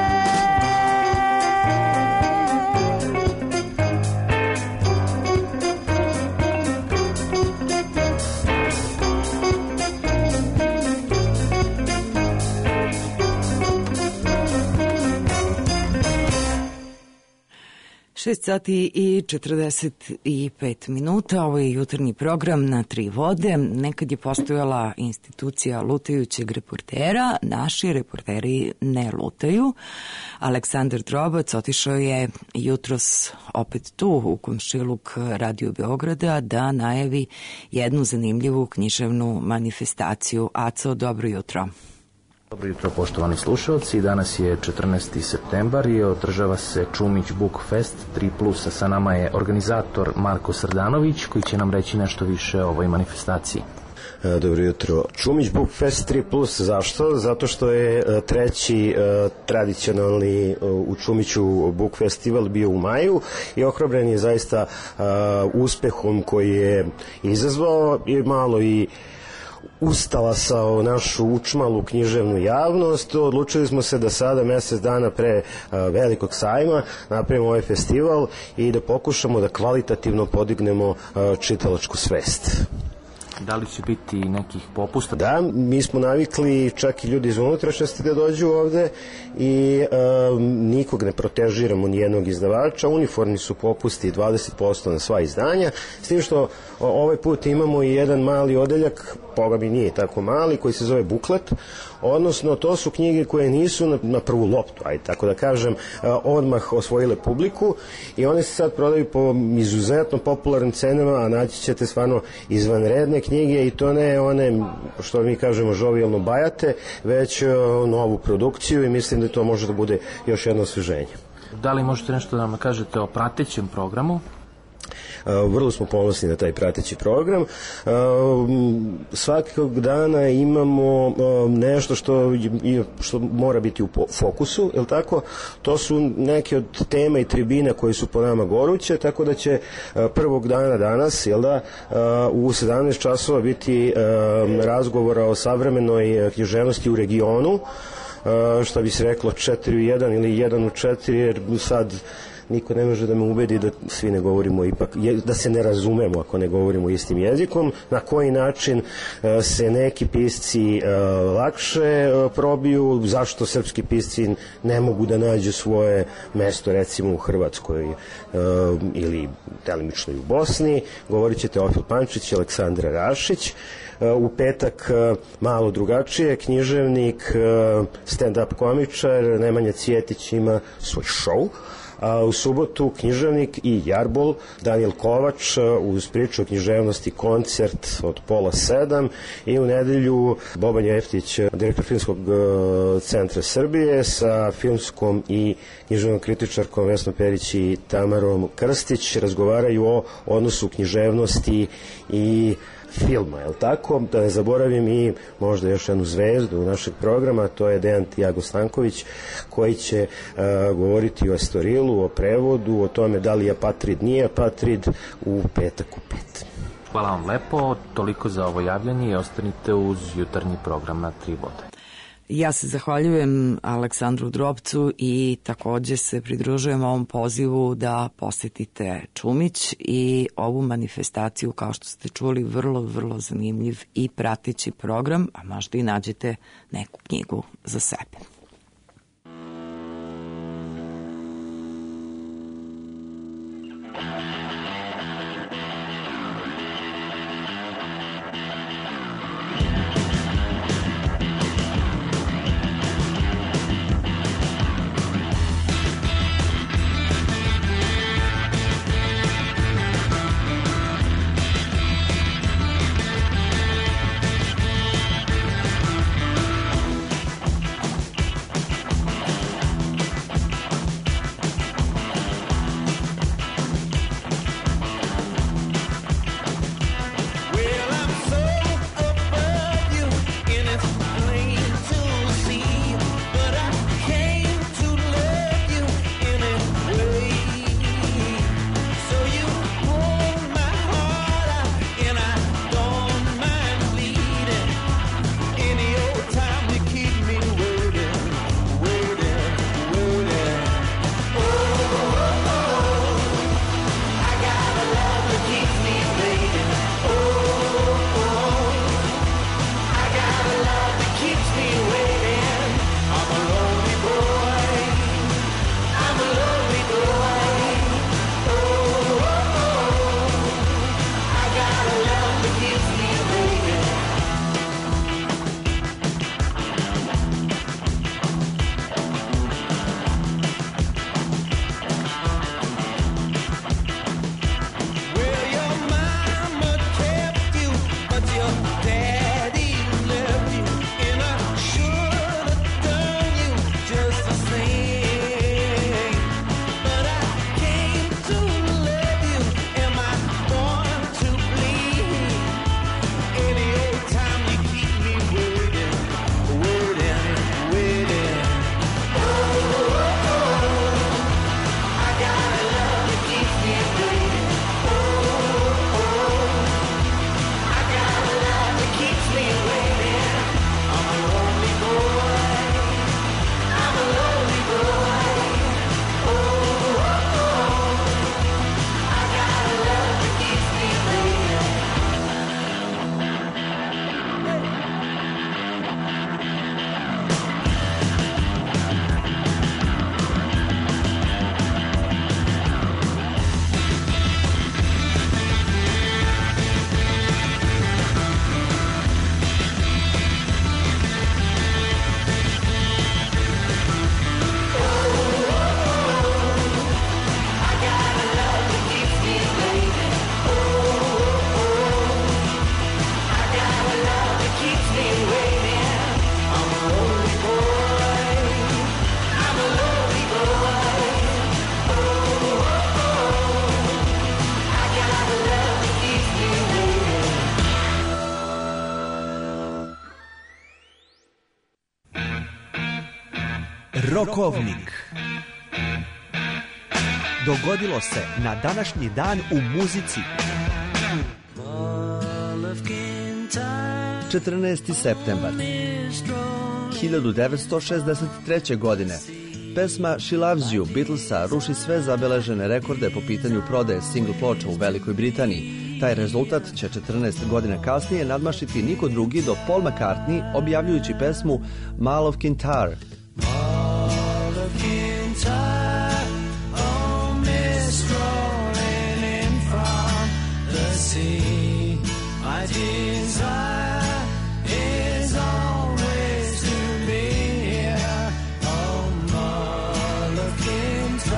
Šest sati i 45 minuta, ovo je jutarnji program na Tri vode. Nekad je postojala institucija lutajućeg reportera, naši reporteri ne lutaju. Aleksandar Drobac otišao je jutros opet tu u komšiluk Radio Beograda da najavi jednu zanimljivu književnu manifestaciju. Aco, dobro jutro. Dobro jutro, poštovani slušalci. Danas je 14. septembar i održava se Čumić Book Fest 3+. Sa nama je organizator Marko Srdanović koji će nam reći nešto više o ovoj manifestaciji. Dobro jutro. Čumić Book Fest 3+. Zašto? Zato što je treći tradicionalni u Čumiću Book Festival bio u maju i ohrabren je zaista uspehom koji je izazvao i malo i ustalasao našu učmalu književnu javnost. Odlučili smo se da sada, mesec dana pre velikog sajma, napravimo ovaj festival i da pokušamo da kvalitativno podignemo čitalačku svest. Da li će biti nekih popusta? Da, mi smo navikli čak i ljudi iz unutrašnjosti da dođu ovde i nikog ne protežiramo ni jednog izdavača. Uniformni su popusti 20% na sva izdanja, s tim što ovaj put imamo i jedan mali odeljak, boga mi nije tako mali, koji se zove buklet. odnosno to su knjige koje nisu na prvu loptu, ajde tako da kažem, odmah osvojile publiku i one se sad prodaju po izuzetno popularnim cenama, a naći ćete stvarno izvanredne knjige i to ne one, što mi kažemo, žovijalno bajate, već novu produkciju i mislim da to može da bude još jedno osveženje. Da li možete nešto da nam kažete o pratećem programu? Vrlo smo ponosni na taj prateći program. Svakog dana imamo nešto što mora biti u fokusu, je li tako? To su neke od tema i tribina koje su po nama goruće, tako da će prvog dana danas, jel da, u 17 časova biti razgovora o savremenoj književnosti u regionu, što bi se reklo 4 u 1 ili 1 u 4, jer sad niko ne može da me ubedi da svi ne govorimo ipak, da se ne razumemo ako ne govorimo istim jezikom, na koji način se neki pisci lakše probiju, zašto srpski pisci ne mogu da nađu svoje mesto recimo u Hrvatskoj ili delimično u Bosni. Govorit će Teofil Pančić i Aleksandra Rašić. U petak malo drugačije, književnik, stand-up komičar Nemanja Cijetić ima svoj show, a u subotu književnik i jarbol Daniel Kovač uz priču o književnosti, koncert od 6:30 i u nedelju Boban Jeftić, direktor Filmskog centra Srbije, sa filmskom i književnom kritičarkom Vesnom Perić i Tamarom Krstić razgovaraju o odnosu književnosti i filma, je li tako? Da ne zaboravim i možda još jednu zvezdu našeg programa, to je Dejan Tiago Stanković, koji će govoriti o Estorilu, o prevodu, o tome da li je apatrid, nije apatrid, u petak u 5. Hvala vam lepo, toliko za ovo javljanje i ostanite uz jutarnji program na 3 vode. Ja se zahvaljujem Aleksandru Drobcu i takođe se pridružujem ovom pozivu da posetite Čumić i ovu manifestaciju, kao što ste čuli, vrlo, vrlo zanimljiv i prateći program, a možda i nađete neku knjigu za sebe. Rokovnik. Dogodilo se na današnji dan u muzici. 14. septembar 1963. godine. Pesma She Loves You Beatlesa ruši sve zabeležene rekorde po pitanju prodaje single ploča u Velikoj Britaniji. Taj rezultat će 14 godina kasnije nadmašiti niko drugi do Paul McCartney objavljujući pesmu Mall of Kintyre. Is always to be here, oh, Mother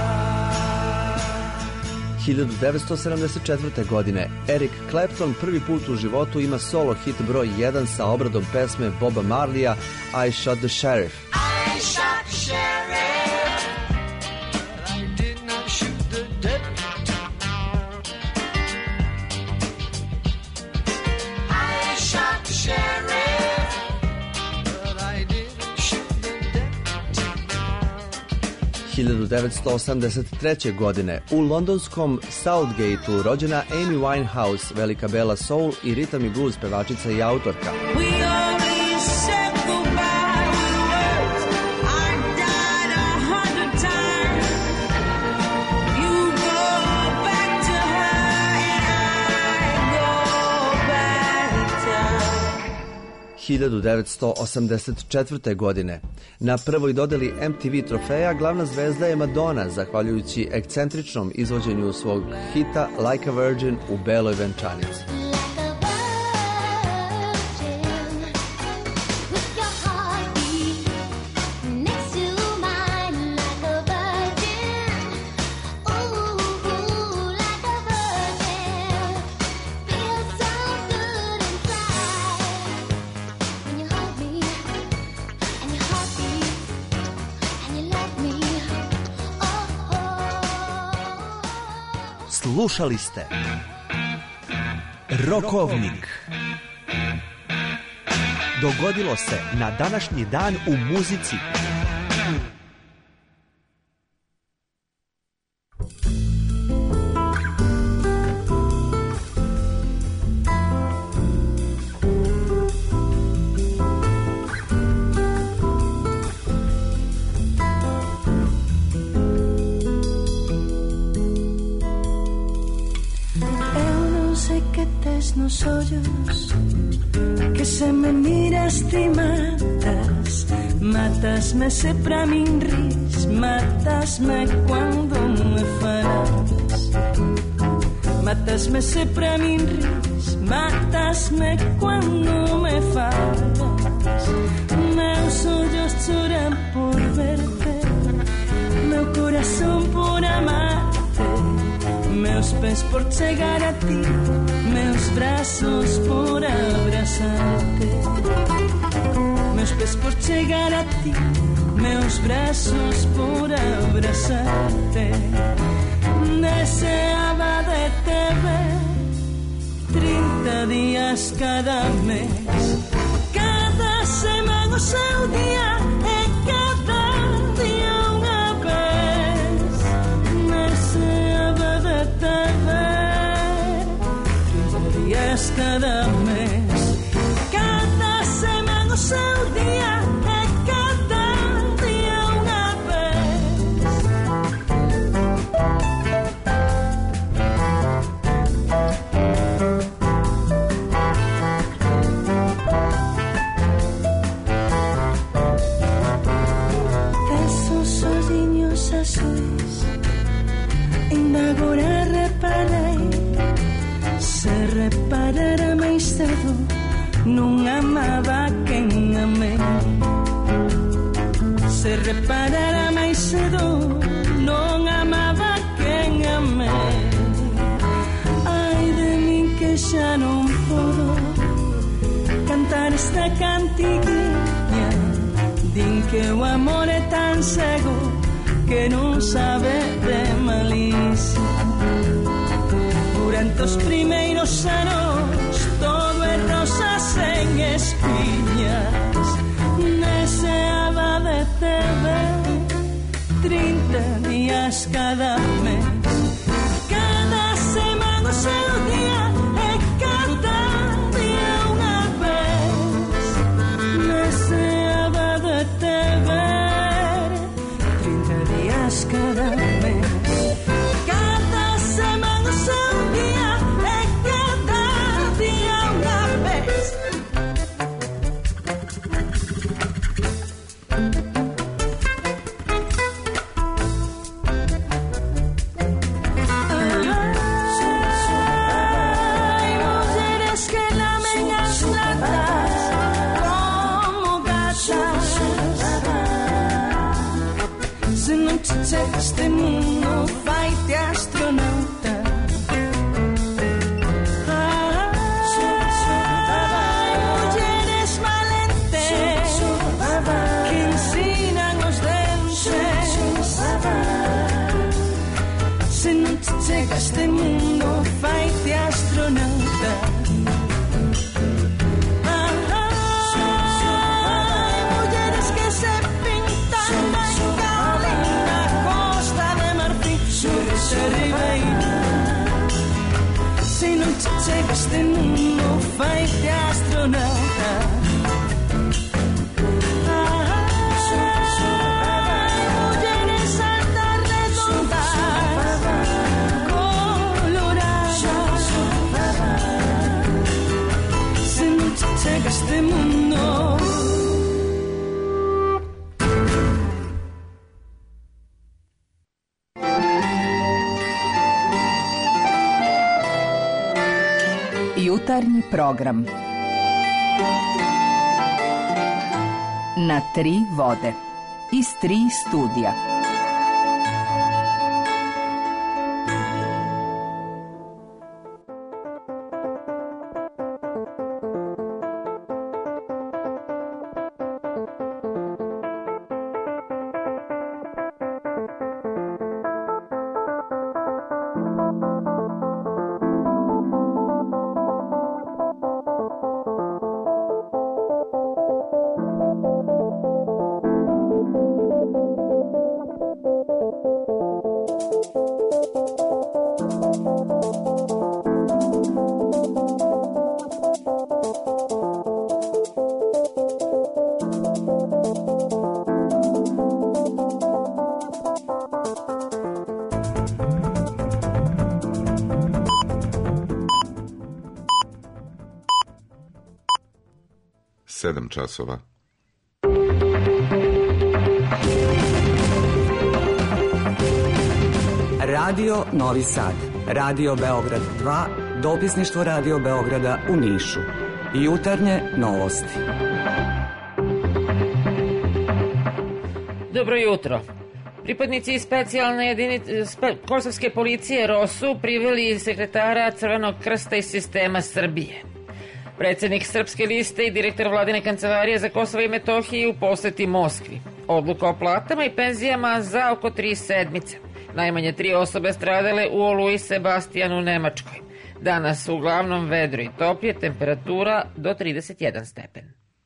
Kintyre. 1974. godine Eric Clapton prvi put u životu ima solo hit broj 1 sa obradom pesme Boba Marleya I Shot the Sheriff. I shot the sheriff, but I did not shoot the deputy. I shot the sheriff, but I didn't shoot the deputy. 1983. godine u londonskom Southgateu rođena Amy Winehouse, velika bela soul i ritam i blues pevačica i autorka. We always said goodbye with words. I died 100 times. You go back to her and I go back in time. 1984. godine na prvoj dodeli MTV trofeja glavna zvezda je Madonna, zahvaljujući ekscentričnom izvođenju svog hita Like a Virgin u beloj venčanici. Slušali ste Rokovnik. Dogodilo se na današnji dan u muzici. Nos hoyos que se me miras e matas, matas-me se para min ris, matas-me quando me falas, matas-me se para min ris, matas-me quando me falas. Meus olhos choram por verte, meu coração por amarte, meus pés por chegar a ti, meus braços por abraçar-te, meus pés por chegar a ti, meus braços por abraçar-te. Deseaba de te ver 30 dias cada mês, cada semana o seu dia e cada dia uma vez. Deseaba de te ver 30 dias cada mês, cada semana o seu dia e cada dia uma vez. Desses sozinhos azuis ainda agora reparei, se reparara mais cedo não amava quem amei. Se reparara mais cedo não amava quem amei. Ai de mim que já não posso cantar esta cantiguinha, din que o amor é tão cego que não sabe de malícia. Durante os primeiros anos todo é rosa sem espinhas. Deseaba de te ver mes. Cada semana o seu día e cada día unha vez. Deseaba de te ver 30 días cada mes. Cada semana o seu día e cada día unha vez. Este mundo vai-te astronauta. Mulheres valentes que ensinam os dentes. Se não te chega este mundo vai-te astronauta. Mulheres que se pintam na se non ci chega este mundo vai-te astronauta. Mulheres altas redondas coloradas. Se non ci chega este mundo. Jutarnji program. Na 3 vode. Iz 3 studija. časova. Radio Novi Sad, Radio Beograd 2, dopisništvo Radio Beograda u Nišu. Jutarnje novosti. Dobro jutro. Pripadnici specijalne jedinice kosovske policije ROSU priveli sekretara Crvenog krsta iz sistema Srbije. Predsednik Srpske liste i direktor vladine kancelarije za Kosovo i Metohiju u poseti Moskvi. Odluka o platama i penzijama za oko 3 sedmice. Najmanje 3 osobe stradale u Oluji Sebastijanu u Nemačkoj. Danas uglavnom vedro i toplje, temperatura do 31 stepen.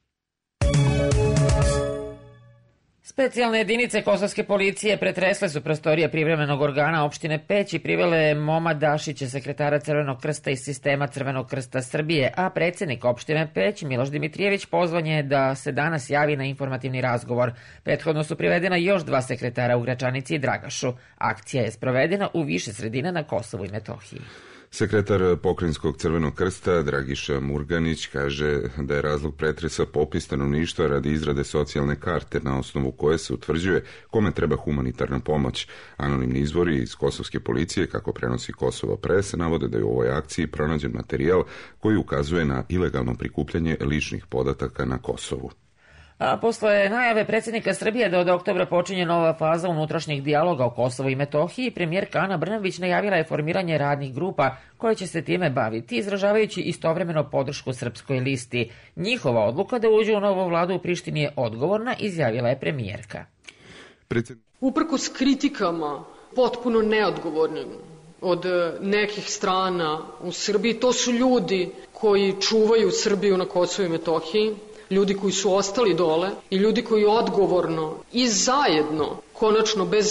Specijalne jedinice kosovske policije pretresle su prostorije privremenog organa opštine Peć i privele Moma Dašića, sekretara Crvenog krsta iz sistema Crvenog krsta Srbije, a predsednik opštine Peć, Miloš Dimitrijević, pozvan je da se danas javi na informativni razgovor. Prethodno su privedena još 2 sekretara u Gračanici i Dragašu. Akcija je sprovedena u više sredina na Kosovu i Metohiji. Sekretar Pokrajinskog Crvenog krsta Dragiša Murganić kaže da je razlog pretresa popis stanovništva radi izrade socijalne karte na osnovu koje se utvrđuje kome treba humanitarna pomoć. Anonimni izvori iz kosovske policije, kako prenosi Kosovo Press, navode da je u ovoj akciji pronađen materijal koji ukazuje na ilegalno prikupljanje ličnih podataka na Kosovu. A posle najave predsjednika Srbije da od oktobra počinje nova faza unutrašnjeg dijaloga o Kosovu i Metohiji, premijerka Ana Brnabić najavila je formiranje radnih grupa koje će se time baviti, izražavajući istovremeno podršku Srpskoj listi. Njihova odluka da uđu u novu vladu u Prištini je odgovorna, izjavila je premijerka. Uprkos kritikama potpuno neodgovornim od nekih strana u Srbiji, to su ljudi koji čuvaju Srbiju na Kosovu i Metohiji, ljudi koji su ostali dole i ljudi koji odgovorno i zajedno, konačno bez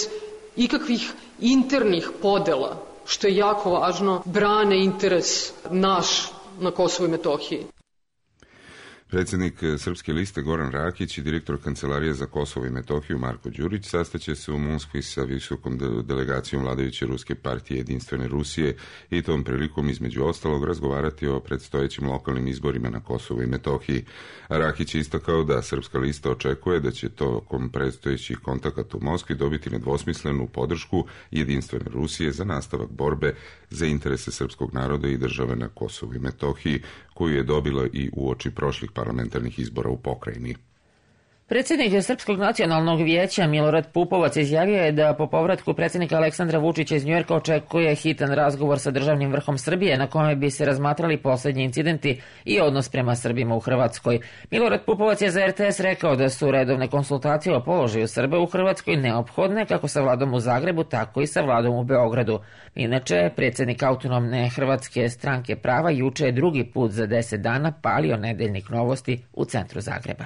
ikakvih internih podela, što je jako važno, brane interes naš na Kosovu i Metohiji. Predsjednik Srpske liste Goran Rakić i direktor Kancelarije za Kosovo i Metohiju Marko Đurić sastaće se u Moskvi sa visokom delegacijom vladajuće Ruske partije Jedinstvene Rusije i tom prilikom između ostalog razgovarati o predstojećim lokalnim izborima na Kosovu i Metohiji. Rakić je istakao da Srpska lista očekuje da će tokom predstojećih kontakata u Moskvi dobiti nedvosmislenu podršku Jedinstvene Rusije za nastavak borbe za interese srpskog naroda i države na Kosovu i Metohiji, koju je dobila i uoči prošlih parlamentarnih izbora u pokrajini. Predsjednik Srpskog nacionalnog vijeća Milorad Pupovac izjavio je da po povratku predsjednika Aleksandra Vučića iz Njujorka očekuje hitan razgovor sa državnim vrhom Srbije na kome bi se razmatrali posljednji incidenti i odnos prema Srbima u Hrvatskoj. Milorad Pupovac je za RTS rekao da su redovne konsultacije o položaju Srba u Hrvatskoj neophodne kako sa vladom u Zagrebu, tako i sa vladom u Beogradu. Inače, predsjednik autonomne Hrvatske stranke prava juče je drugi put za 10 dana palio nedeljnik Novosti u centru Zagreba.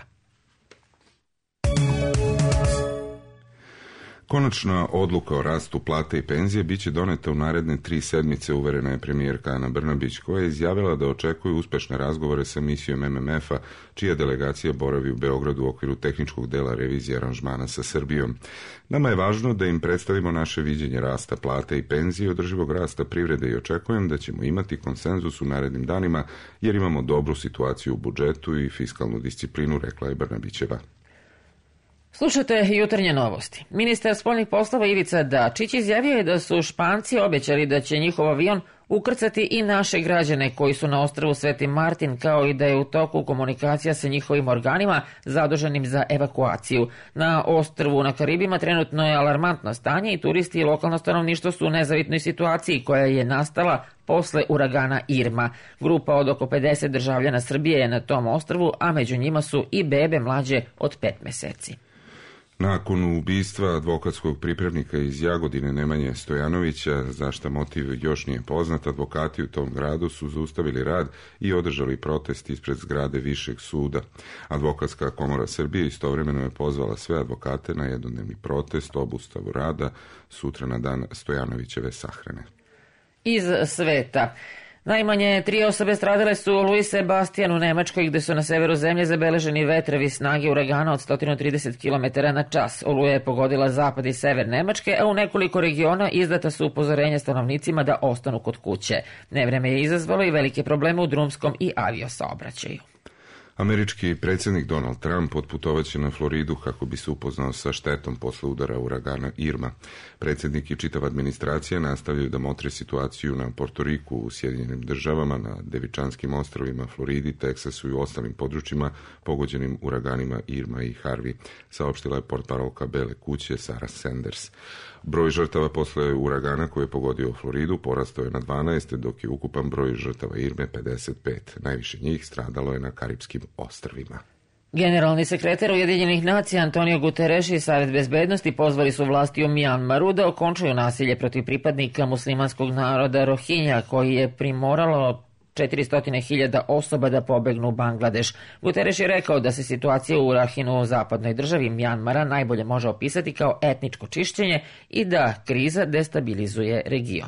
Konačna odluka o rastu plate i penzije biće doneta u naredne 3 sedmice, uverena je premijerka Ana Brnabić, koja je izjavila da očekuje uspešne razgovore sa misijom MMF-a, čija delegacija boravi u Beogradu u okviru tehničkog dela revizije aranžmana sa Srbijom. Nama je važno da im predstavimo naše viđenje rasta plate i penzije, održivog rasta privrede i očekujem da ćemo imati konsenzus u narednim danima jer imamo dobru situaciju u budžetu i fiskalnu disciplinu, rekla je Brnabićeva. Slušajte jutarnje novosti. Ministar spoljnih poslova Ivica Dačić izjavio je da su Španci obećali da će njihov avion ukrcati i naše građane koji su na ostrvu Sveti Martin, kao i da je u toku komunikacija sa njihovim organima zaduženim za evakuaciju. Na ostrvu na Karibima trenutno je alarmantno stanje i turisti i lokalno stanovništvo su u nezavidnoj situaciji koja je nastala posle uragana Irma. Grupa od oko 50 državljana Srbije je na tom ostrvu, a među njima su i bebe mlađe od 5 meseci. Nakon ubistva advokatskog pripravnika iz Jagodine Nemanje Stojanovića, za šta motiv još nije poznat, advokati u tom gradu su zaustavili rad i održali protest ispred zgrade Višeg suda. Advokatska komora Srbije istovremeno je pozvala sve advokate na jednodnevni protest, obustavu rada sutra na dan Stojanovićeve sahrane. Iz sveta. Najmanje 3 osobe stradale su u Louis Sebastian u Nemačkoj, gde su na severu zemlje zabeleženi vetrovi snage uragana od 130 km na čas. Oluja je pogodila zapad i sever Nemačke, a u nekoliko regiona izdata su upozorenja stanovnicima da ostanu kod kuće. Nevreme je izazvalo i velike probleme u drumskom i aviosaobraćaju. Američki predsjednik Donald Trump otputovaće na Floridu kako bi se upoznao sa štetom posle udara uragana Irma. Predsjednik i čitava administracija nastavljaju da motre situaciju na Portoriku, u Sjedinjenim državama, na Devičanskim ostrvima, Floridi, Teksasu i ostalim područjima pogođenim uraganima Irma i Harvey, saopštila je portparolka Bele kuće Sarah Sanders. Broj žrtava posle uragana koji je pogodio Floridu porastao je na 12, dok je ukupan broj žrtava Irme 55. Najviše njih stradalo je na Karipskim ostrvima. Generalni sekretar Ujedinjenih nacija Antonio Guterres i Savet bezbednosti pozvali su vlasti u Mjanmaru da okončaju nasilje protiv pripadnika muslimanskog naroda Rohingja, koji je primoralo 400.000 osoba da pobegnu u Bangladeš. Guterres je rekao da se situacija u Rakhinu, u zapadnoj državi Mjanmara, najbolje može opisati kao etničko čišćenje i da kriza destabilizuje region.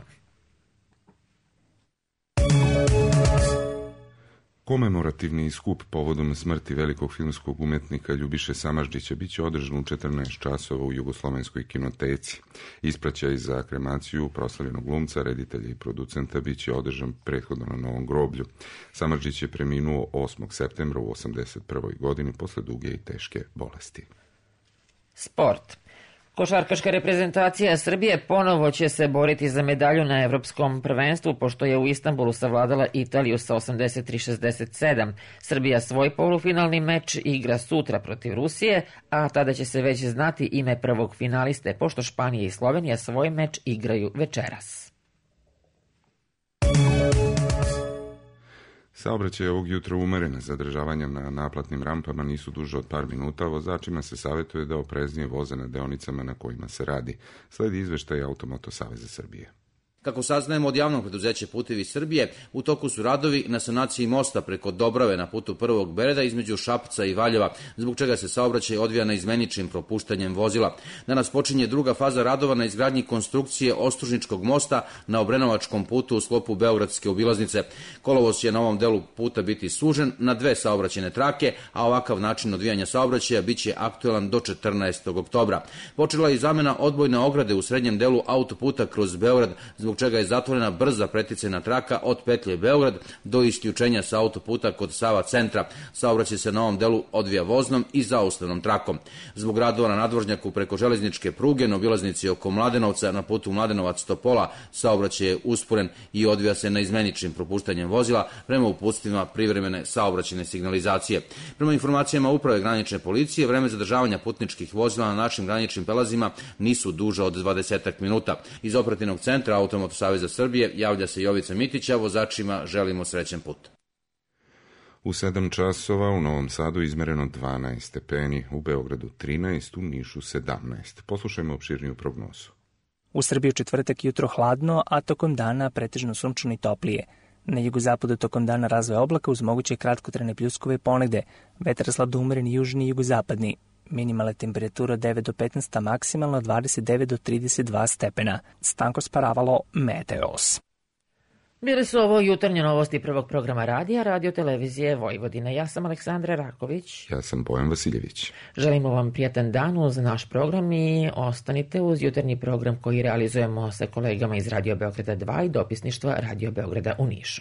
Komemorativni skup povodom smrti velikog filmskog umetnika Ljubiše Samardžića biće održan u 14 časova u Jugoslovenskoj kinoteci. Ispraćaj za kremaciju proslavljenog glumca, reditelja i producenta biće održan prethodno na Novom groblju. Samardžić je preminuo 8. septembra u 81. godini posle duge i teške bolesti. Sport. Košarkaška reprezentacija Srbije ponovo će se boriti za medalju na evropskom prvenstvu, pošto je u Istanbulu savladala Italiju sa 83-67. Srbija svoj polufinalni meč igra sutra protiv Rusije, a tada će se već znati ime prvog finaliste, pošto Španija i Slovenija svoj meč igraju večeras. Saobraćaj ovog jutra umeren, zadržavanja na naplatnim rampama nisu duže od par minuta, a vozačima se savjetuje da opreznije voze na deonicama na kojima se radi. Sledi izveštaj Automoto Saveza Srbije. Kako saznajemo od javnog preduzeća Putevi Srbije, u toku su radovi na sanaciji mosta preko Dobrave na putu prvog Bereda između Šapca i Valjeva, zbog čega se saobraćaj odvija naizmeničnim propuštanjem vozila. Danas počinje druga faza radova na izgradnji konstrukcije Ostružničkog mosta na Obrenovačkom putu u sklopu Beogradske obilaznice. Kolovoz će na ovom delu puta biti sužen na 2 saobraćajne trake, a ovakav način odvijanja saobraćaja biće aktuelan do 14. oktobra. Počela je i zamena odbojne ograde u srednjem delu autoputa kroz Beograd, zbog čega je zatvorena brza preticajna traka od petlje Beograd do isključenja sa autoputa kod Sava centra. Saobraćaj se na ovom delu odvija voznom i zaustavnom trakom. Zbog radova na nadvožnjaku preko železničke pruge na obilaznici oko Mladenovca na putu Mladenovac-Topola saobraćaj je usporen i odvija se naizmeničnim propuštanjem vozila prema uputstvima privremene saobraćajne signalizacije. Prema informacijama Uprave granične policije, vreme zadržavanja putničkih vozila na našim graničnim prelazima nisu duža od 20 minuta. Iz operativnog centra Automoto saveza Srbije javlja se Jovica Mitića, vozačima želimo srećan put. U 7 časova u Novom Sadu izmereno 12 stepeni, u Beogradu 13, u Nišu 17. Poslušajmo opširniju prognozu. U Srbiji u četvrtak jutro hladno, a tokom dana pretežno sunčano i toplije. Na jugozapadu tokom dana razvoj oblaka uz moguće kratkotrajne pljuskove ponegde. Vetar slab do umeren južni i jugozapadni. Minimalna temperatura 9 do 15, a maksimalno 29 do 32 stepena. Stanko sparavalo Meteos. Bili su ovo jutarnje novosti prvog programa radija, radio televizije Vojvodine. Ja sam Aleksandra Raković. Ja sam Bojan Vasiljević. Želimo vam prijatan dan uz naš program i ostanite uz jutarnji program koji realizujemo sa kolegama iz Radio Beograda 2 i dopisništva Radio Beograda u Nišu.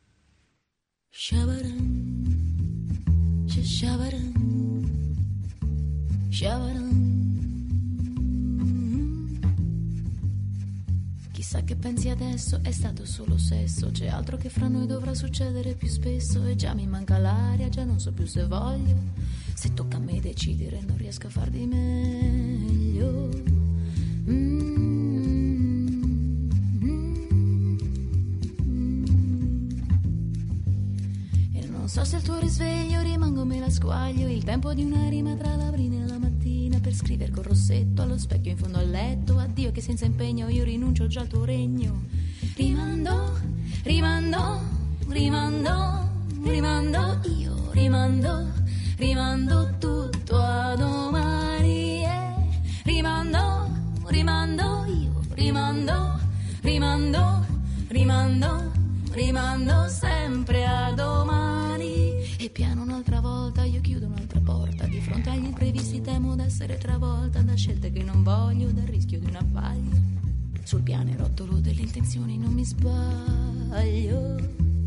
Chissà che pensi adesso, è stato solo sesso, c'è altro che fra noi dovrà succedere più spesso e già mi manca l'aria, già non so più se voglio, se tocca a me decidere non riesco a far di meglio. E non so se il tuo risveglio rimango me la squaglio, il tempo di una rima tra la brina e la mattina per scrivere col rossetto allo specchio in fondo al letto, addio che senza impegno io rinuncio già al tuo regno. Rimando, rimando, rimando, rimando, io rimando, rimando tutto a domani, rimando, rimando, io rimando, rimando, rimando, rimando sempre a domani. E piano un'altra volta io chiudo un'altra porta, di fronte agli imprevisti temo d'essere travolta da scelte che non voglio, dal rischio di una faglia. Sul pianerottolo delle intenzioni non mi sbaglio.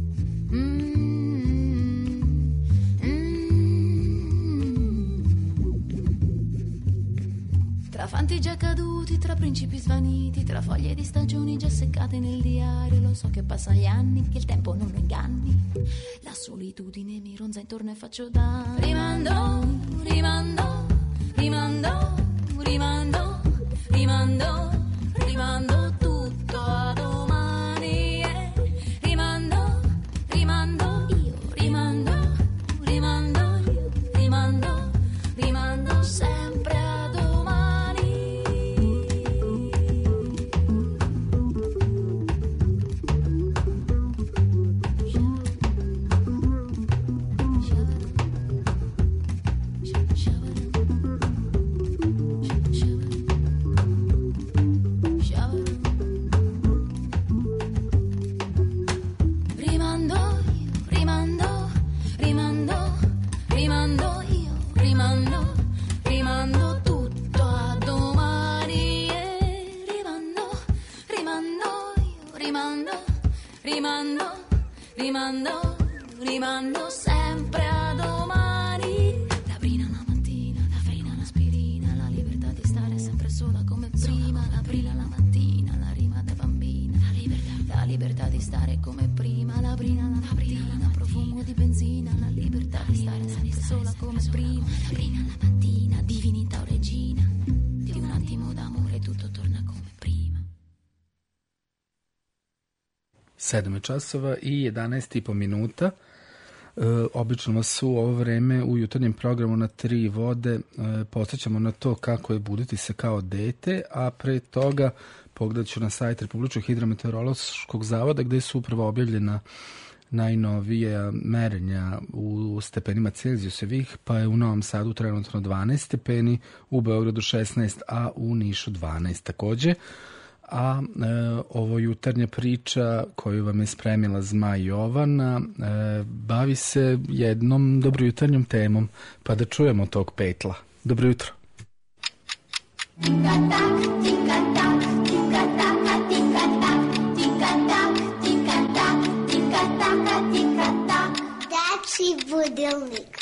Tra fanti già caduti, tra principi svaniti, tra foglie di stagioni già seccate nel diario, lo so che passano gli anni, che il tempo non lo inganni, la solitudine mi ronza intorno e faccio danno. Rimando, rimando, rimando, rimando, rimando, rimando tutto a domani, rimando, rimando, io rimando, rimando, io rimando, rimando sempre a domani. Rimando sempre a domani. La brina una mattina, la frina un'aspirina, la libertà di stare sempre sola come prima. La brina la mattina, la rima da bambina, la libertà di stare come prima. La brina la mattina, profumo di benzina, la libertà di stare sempre sola come prima. La brina la mattina, divinità o regina, di un attimo d'amore tutto torna come prima. 7 časova i 11,5 minuta. Obično vas u ovo vreme u jutarnjem programu na 3 vode podsjećamo na to kako je buditi se kao dete, a pre toga pogledat ću na sajt Republičkog hidrometeorološkog zavoda gde su upravo objavljena najnovije merenja u stepenima Celzijusevih, pa je u Novom Sadu trenutno 12 stepeni, u Beogradu 16, a u Nišu 12 takođe. A ovo jutarnja priča koju vam je spremila Zmaj Jovana bavi se jednom dobrojutarnjom temom, pa da čujemo tog petla. Dobro jutro. Budilnik.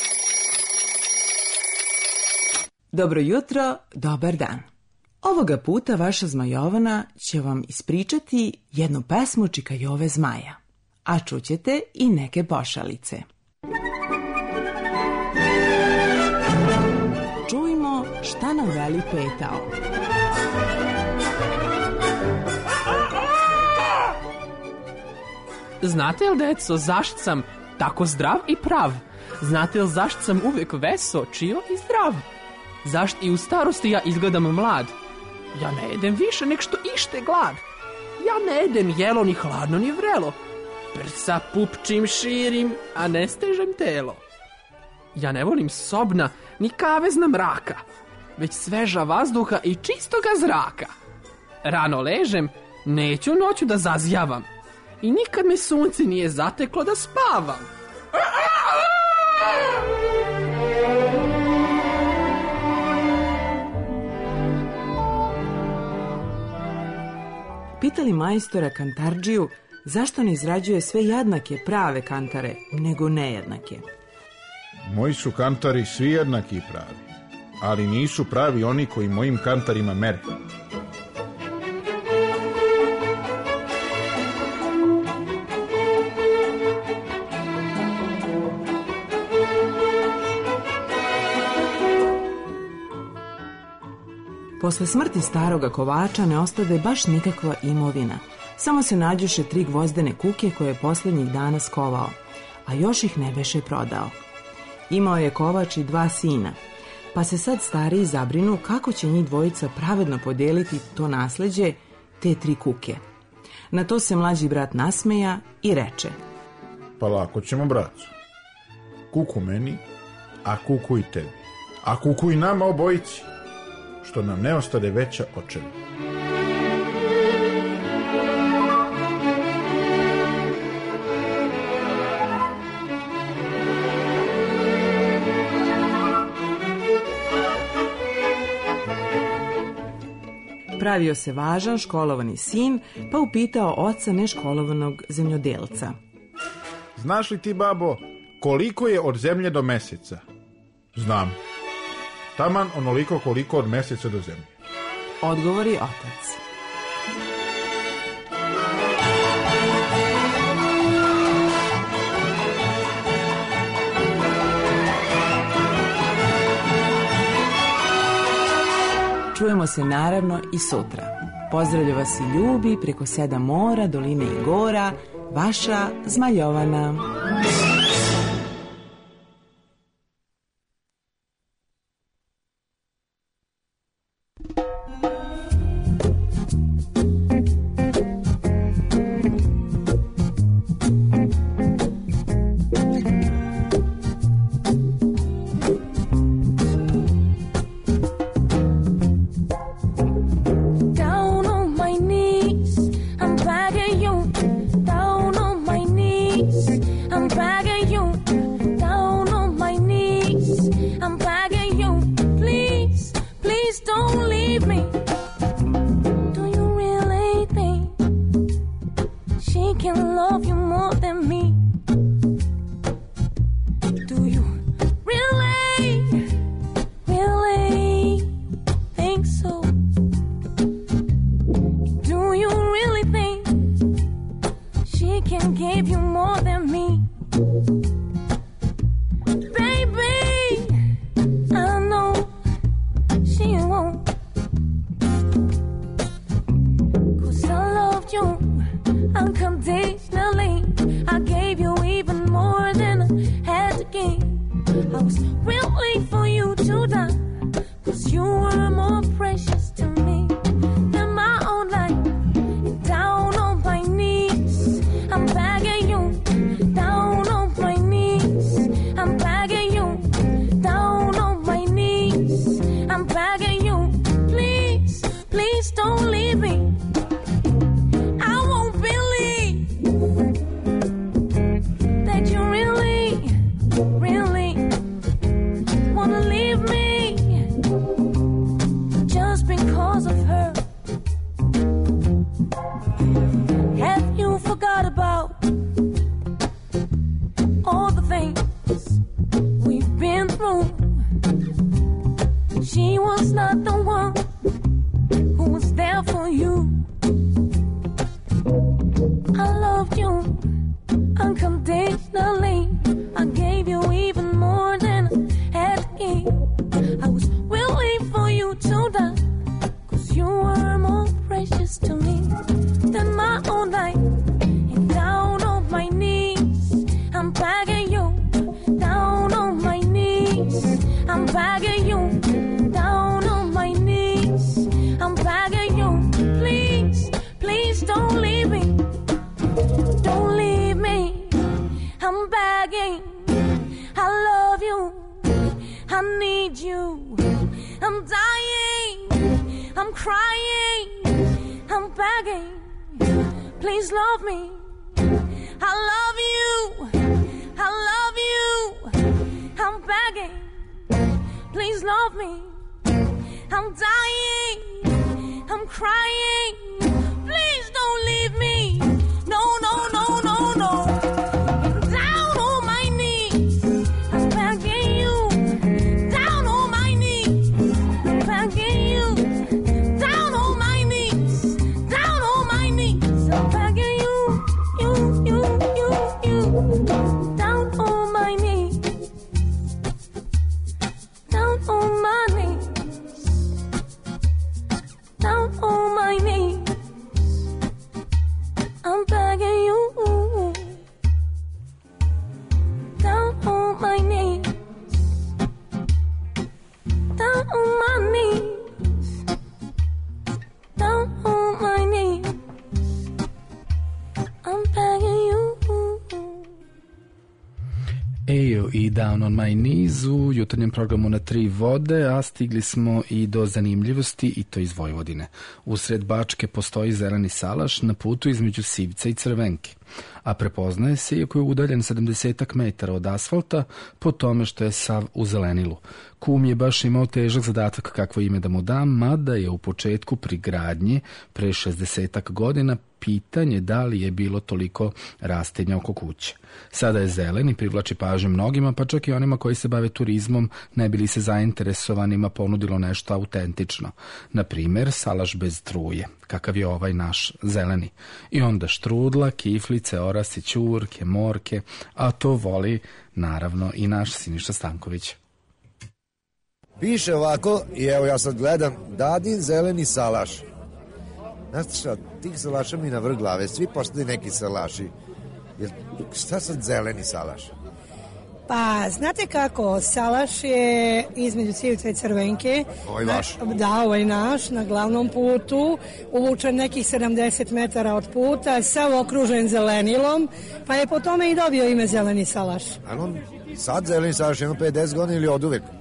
Dobro jutro, dobar dan. Ovoga puta vaša Zmajovana će vam ispričati jednu pesmu Čika Jove Zmaja, a čućete i neke pošalice. Čujmo šta nam veli petao. Znate li, deco, zašto sam tako zdrav i prav? Znate li zašto sam uvijek veso, čio i zdrav? Zašto i u starosti ja izgledam mlad? Ja ne jedem više nek što ište glad. Ja ne jedem jelo ni hladno ni vrelo. Prsa pupčim širim, a ne stežem telo. Ja ne volim sobna ni kavezna mraka, već sveža vazduha i čistoga zraka. Rano ležem, neću noću da zazjavam. I nikad me sunce nije zateklo da spavam. Pitali majstora Kantardžiju zašto ne izrađuje sve jednake prave kantare, nego nejednake. Moji su kantari svi jednaki i pravi, ali nisu pravi oni koji mojim kantarima mere. Posle smrti staroga kovača ne ostade baš nikakva imovina. Samo se nađuše 3 gvozdene kuke koje je poslednjih dana skovao, a još ih ne beše prodao. Imao je kovač i 2 sina, pa se sad stariji zabrinu kako će njih dvojica pravedno podeliti to nasleđe, te 3 kuke. Na to se mlađi brat nasmeja i reče: Pa lako ćemo, bracu. Kuku meni, a kuku i tebi. A kuku i nama obojici, što nam ne ostade veća očeva. Pravio se važan, školovani sin, pa upitao oca neškolovanog zemljodelca: Znaš li ti, babo, koliko je od zemlje do meseca? Znam. Taman onoliko koliko od meseca do zemlje. Odgovori otac. Čujemo se naravno i sutra. Pozdravlja vas i ljubi preko 7 mora, doline i gora, vaša Zmajovana. Unconditionally, I gave you even more than don't leave me. Don't leave me. I'm begging. I love you. I need you. I'm dying. I'm crying. I'm begging. Please love me. I love you. I love you. I'm begging. Please love me. I'm dying. I'm crying. Please don't leave me. No, no, no, no, no. Down on my knees. I'm begging you. Down on my knees. I'm begging you. Down on my knees. Down on my knees. I'm begging you. You. Down on my knees. Down on my knees. Down on my knees. I'm begging you. Down on my knees. Down on my knees. Down on my knees. I'm begging you. Ejo i Down on my knees u jutarnjem programu na Tri vode, a stigli smo i do zanimljivosti, i to iz Vojvodine. Usred Bačke postoji zeleni salaš na putu između Sivca i Crvenke, a prepoznaje se, iako je udaljen 70 metara od asfalta, po tome što je sav u zelenilu. Kum je baš imao težak zadatak kakvo ime da mu dam, mada je u početku pri gradnji pre 60 godina pitanje da li je bilo toliko rastinja oko kuće. Sada je zelen i privlači pažnju mnogima, pa čak i onima koji se bave turizmom, ne bili se zainteresovanima ponudilo nešto autentično. Na primer, salaš bez struje, kakav je ovaj naš zeleni. I onda štrudla, kiflice, orasi, ćurke, morke, a to voli naravno i naš Siniša Stanković. Piše ovako, i evo ja sad gledam, Dadin zeleni salaš. Znate šta, tih salaša mi na vrh glave, svi postali neki salaši. Šta sad zeleni salaš? Pa, znate kako, salaš je između Sivca i Crvenke. Ovaj vaš? Da, ovaj naš, na glavnom putu, uvučen nekih 70 metara od puta, sav okružen zelenilom, pa je po tome i dobio ime zeleni salaš. Ali on sad zeleni salaš ima 50 godina ili od uvek?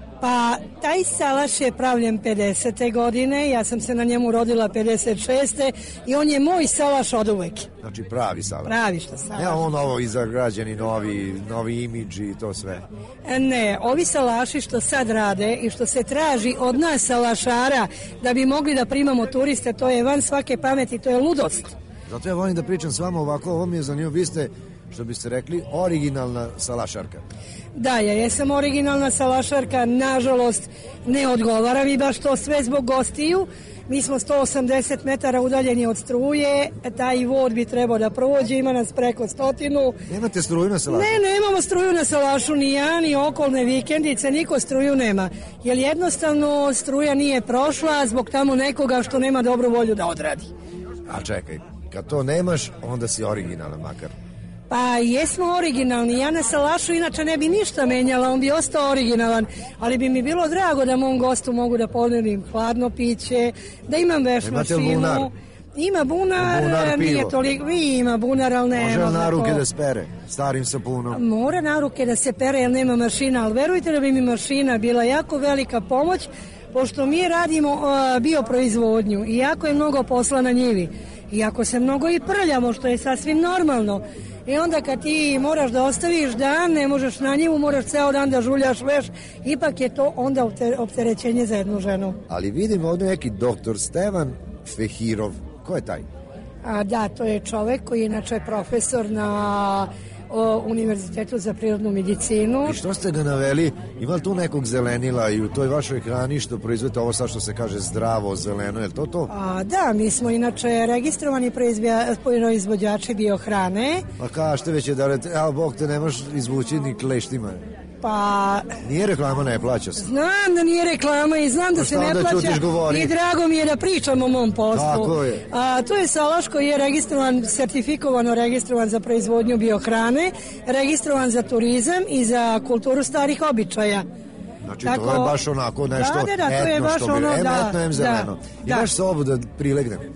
Pa, taj salaš je pravljen 50. godine, ja sam se na njemu rodila 56. i on je moj salaš od uvek. Znači pravi salaš? Pravi što salaš. Ne, on ovo izagrađeni novi imidži i to sve? Ne, ovi salaši što sad rade i što se traži od nas salašara da bi mogli da primamo turiste, to je van svake pameti, to je ludost. Zato ja volim da pričam s vama ovako, ovo mi je zanimljivo, vi ste, što biste rekli, originalna salašarka. Da, ja jesam originalna salašarka, nažalost ne odgovara mi baš to sve zbog gostiju. Mi smo 180 metara udaljeni od struje, taj vod bi trebao da prođe, ima nas preko 100. Nemate struju na salašu? Ne, nemamo struju na salašu, ni ja, ni okolne vikendice, niko struju nema. Jer jednostavno struja nije prošla zbog tamo nekoga što nema dobru volju da odradi. A čekaj, kad to nemaš, onda si originalan makar. Pa jesmo originalni, ja na salašu inače ne bi ništa menjala, on bi ostao originalan, ali bi mi bilo drago da mom gostu mogu da ponudim hladno piće, da imam veš mašinu. Ima bunar, nije toliko, ima bunar, ali ne. Može na ruke da spere, starim sapunom? Mora na ruke da se pere, jer nema mašina, ali verujte da bi mi mašina bila jako velika pomoć, pošto mi radimo bioproizvodnju i jako je mnogo posla na njivi. Iako se mnogo i prljamo, što je sasvim normalno. I onda kad ti moraš da ostaviš dan, ne možeš na njivu, moraš ceo dan da žuljaš veš, ipak je to onda opterećenje za jednu ženu. Ali vidim ovdje neki doktor Stevan Fehirov. Ko je taj? Da, to je čovek koji je inače profesor na Univerzitetu za prirodnu medicinu. I što ste ga naveli? Ima li tu nekog zelenila i u toj vašoj hrani što proizvodite ovo sad što se kaže zdravo zeleno, je li to to? Da, mi smo inače registrovani proizvođači biohrane. Pa kažete već je da Bog te ne možeš izvući ni kleštima. Pa... Nije reklama, ne plaća se. Znam da nije reklama i znam da se ne plaća i drago mi je da pričam o mom poslu. Tako je. To je salaš koji je registrovan, sertifikovano registrovan za proizvodnju biohrane, registrovan za turizam i za kulturu starih običaja. Znači tako, to je baš onako nešto to je baš etno što bi etno, zeleno. Imaš sobu da prilegnem?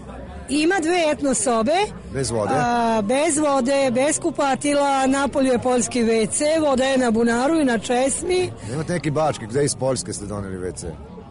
Ima 2 etno sobe. Bez vode? Bez vode, bez kupatila, napolju je poljski WC, voda je na bunaru i na česmi. Imate neki bački, gde iz Poljske ste doneli WC?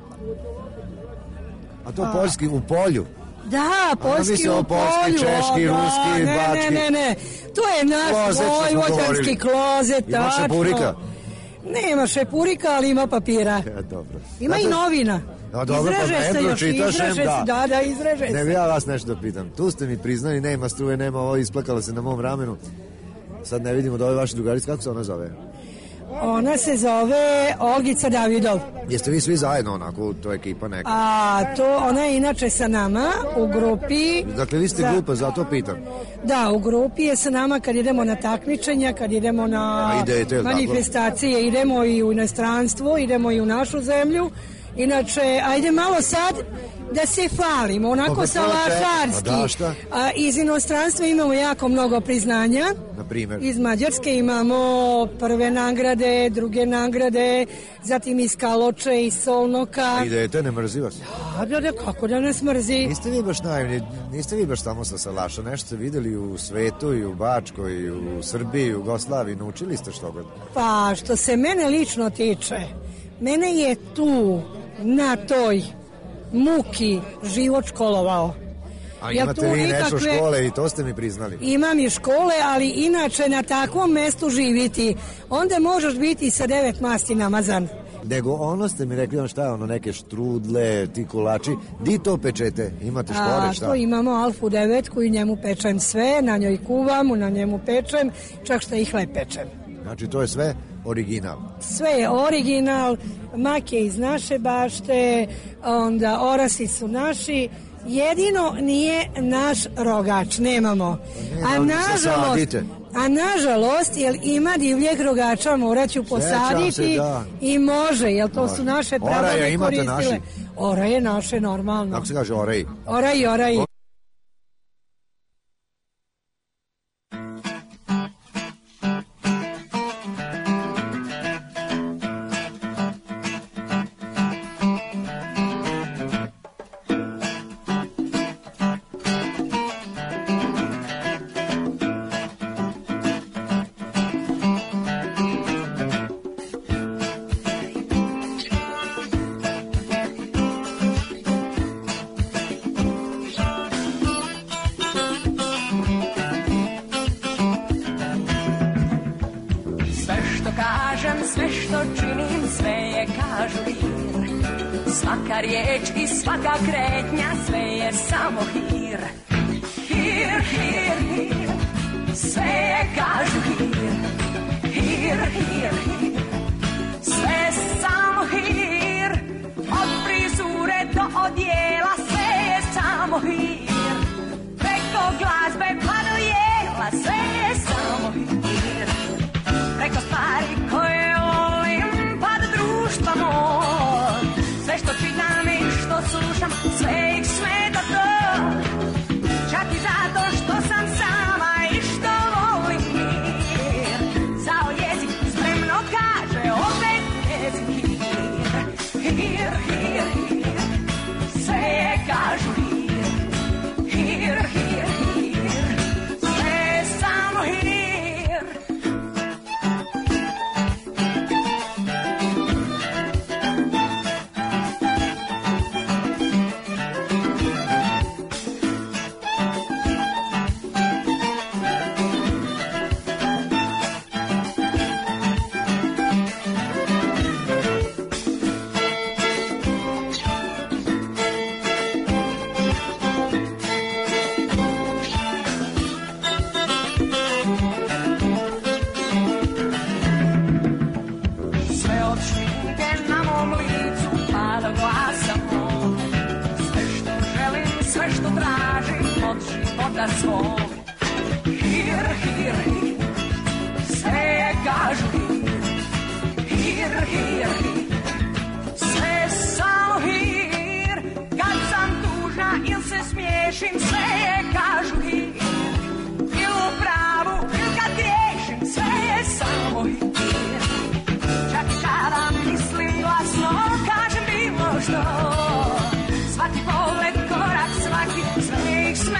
A to poljski u polju? Da, poljski u polju. Poljski, češki, ruski, bački. Ne. To je naš vojvođanski klozet, tačno. Ima šepurika? Nema šepurika, ali ima papira. Dobro. Ima i novina. Dobro, izreže se još, izreže se, da, izreže se. Ne bi ja vas nešto da pitam. Tu ste mi priznali, nema struje, nema ovo, isplakala se na mom ramenu. Sad ne vidimo da ove vaše drugarice, kako se ona zove? Ona se zove Olgica Davidov. Jeste vi svi zajedno onako, to je ekipa neka? Ona je inače sa nama u grupi. Dakle, vi ste grupa, zato pitam. Da, u grupi je sa nama kad idemo na takmičenja, kad idemo na manifestacije, idemo i u inostranstvo, idemo i u našu zemlju. Inače, ajde malo sad da se falimo, onako salašarski. Iz inostranstva imamo jako mnogo priznanja. Na primjer? Iz Mađarske imamo prve nagrade, druge nagrade, zatim iz Kaloče, iz Solnoka. A idete, ne mrzi vas? Da, kako da nas mrzi? Niste vi baš naivni, niste vi baš samo sa salaša, nešto ste videli u svetu i u Bačkoj, i u Srbiji, i u Jugoslaviji, naučili ste što god? Pa, što se mene lično tiče, mene je tu, na toj muki život školovao. A imate vi nešto škole i to ste mi priznali? Imam i škole, ali inače na takvom mestu živiti, onda možeš biti sa 9 masti namazan. Nego ono ste mi rekli, šta je ono, neke štrudle, ti kolači, di to pečete? Imate štore, šta? To imamo Alfu 9 koju njemu pečem sve, na njoj kuvam, na njemu pečem, čak što i hleb pečem. Znači to je sve original? Sve je original, mak je iz naše bašte, onda orasi su naši, jedino nije naš rogač, nemamo. A nažalost, jer ima divljeg rogača, morat ću posaditi i može, jer to su naše pravane koristile. Oraje naše, normalno. Kako se kaže oraji? Oraji. Riječ i svaka kretnja, sve je samo hir. Hir, hir, hir, sve je kažu hir. Hir, hir, hir, sve samo hir. Od frizure do odjela, sve je samo hir. Preko glazbe pa do jela, sve je samo hir. Preko stvari koje volim, pa do društva moj. Sve što čitam i što slušam, sve ih smeta to. Čak i zato što sam sama i što volim mir. Zao jezik spremno kaže, opet jezik hir. Hir, hir, hir, sve je kažu hir. Hir, hir, hir, sve je samo hir. Svog. Hir, hir, hir, sve je kažu hir. Hir, hir, hir, sve samo hir. Kad sam tužna il se smiješim, sve je kažu hir. Il u pravu, il kad griješim, sve je samo hir. Čak i kada mislim glasno, kažem bilo što. Svaki pogled, korak, svaki, sve ih sme.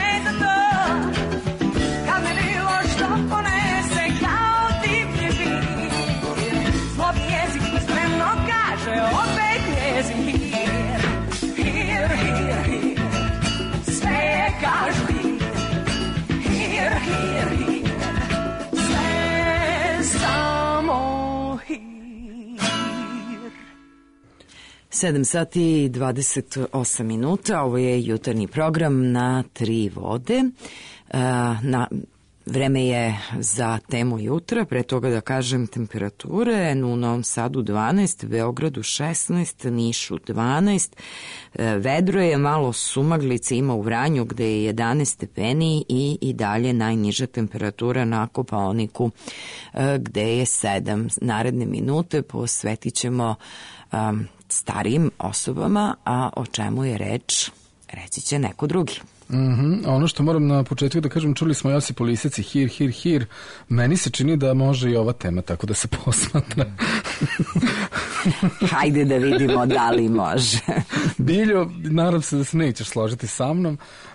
7 sati i 28 minuta, ovo je jutarnji program na Tri vode. Vreme je za temu jutra, pre toga da kažem temperature, u Novom Sadu 12, Beogradu 16, Nišu 12, vedro je, malo sumaglice ima u Vranju gde je 11 stepeni i dalje najniža temperatura na Kopaoniku gde je 7. Naredne minute posvetit ćemo starijim osobama, a o čemu je reč, reći će neko drugi. Ono što moram na početku da kažem, čuli smo Josipu Liseci, hir, meni se čini da može i ova tema tako da se posmatra. Hajde da vidimo da li može. Biljo, nadam se da se nećeš složiti sa mnom.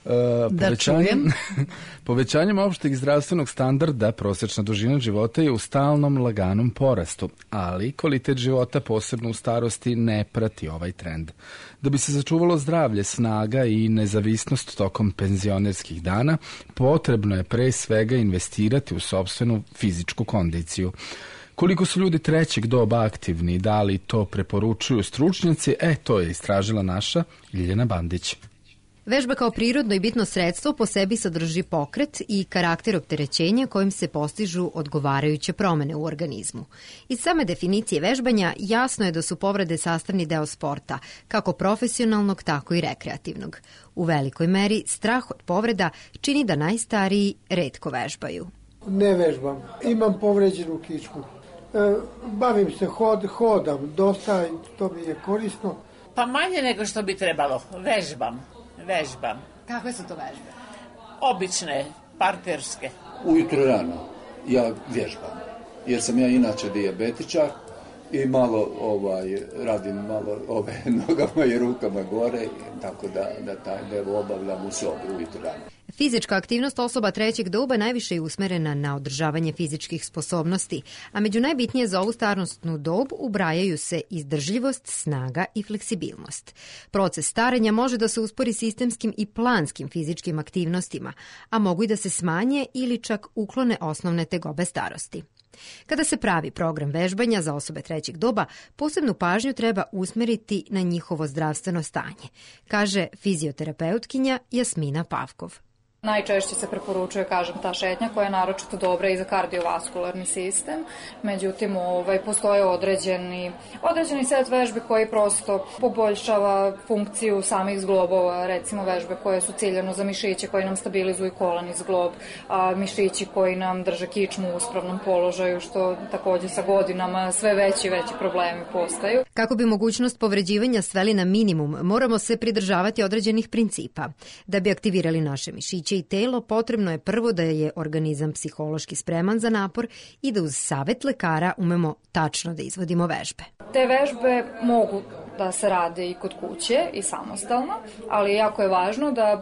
Povećanjem opšteg zdravstvenog standarda prosječna dužina života je u stalnom laganom porastu, ali kvalitet života posebno u starosti ne prati ovaj trend. Da bi se sačuvalo zdravlje, snaga i nezavisnost tokom penzionerskih dana, potrebno je pre svega investirati u sopstvenu fizičku kondiciju. Koliko su ljudi trećeg doba aktivni, da li to preporučuju stručnjaci, to je istražila naša Ljiljana Bandić. Vežba kao prirodno i bitno sredstvo po sebi sadrži pokret i karakter opterećenja kojim se postižu odgovarajuće promene u organizmu. Iz same definicije vežbanja jasno je da su povrede sastavni deo sporta, kako profesionalnog, tako i rekreativnog. U velikoj meri strah od povreda čini da najstariji retko vežbaju. Ne vežbam, imam povređenu kičmu. Bavim se, hodam, dosta, to mi je korisno. Pa manje nego što bi trebalo, vežbam. Kakve su to vežbe? Obične, parterske. Ujutro rano ja vježbam, jer sam ja inače dijabetičar i malo radim malo nogama i rukama gore, tako da taj deo obavljam u sobi ujutro rano. Fizička aktivnost osoba trećeg doba najviše je usmerena na održavanje fizičkih sposobnosti, a među najbitnije za ovu starosnu dob ubrajaju se izdržljivost, snaga i fleksibilnost. Proces starenja može da se uspori sistemskim i planskim fizičkim aktivnostima, a mogu i da se smanje ili čak uklone osnovne tegobe starosti. Kada se pravi program vežbanja za osobe trećeg doba, posebnu pažnju treba usmeriti na njihovo zdravstveno stanje, kaže fizioterapeutkinja Jasmina Pavkov. Najčešće se preporučuje, ta šetnja koja je naročito dobra i za kardiovaskularni sistem. Međutim, postoje određeni set vežbi koji prosto poboljšava funkciju samih zglobova, recimo vežbe koje su ciljano za mišiće koji nam stabilizuju kolani zglob, a mišići koji nam drže kičmu u uspravnom položaju, što također sa godinama sve veći problemi postaju. Kako bi mogućnost povređivanja sveli na minimum, moramo se pridržavati određenih principa. Da bi aktivirali naše mišiće i telo, potrebno je prvo da je organizam psihološki spreman za napor i da uz savet lekara umemo tačno da izvodimo vežbe. Te vežbe mogu da se rade i kod kuće i samostalno, ali jako je važno da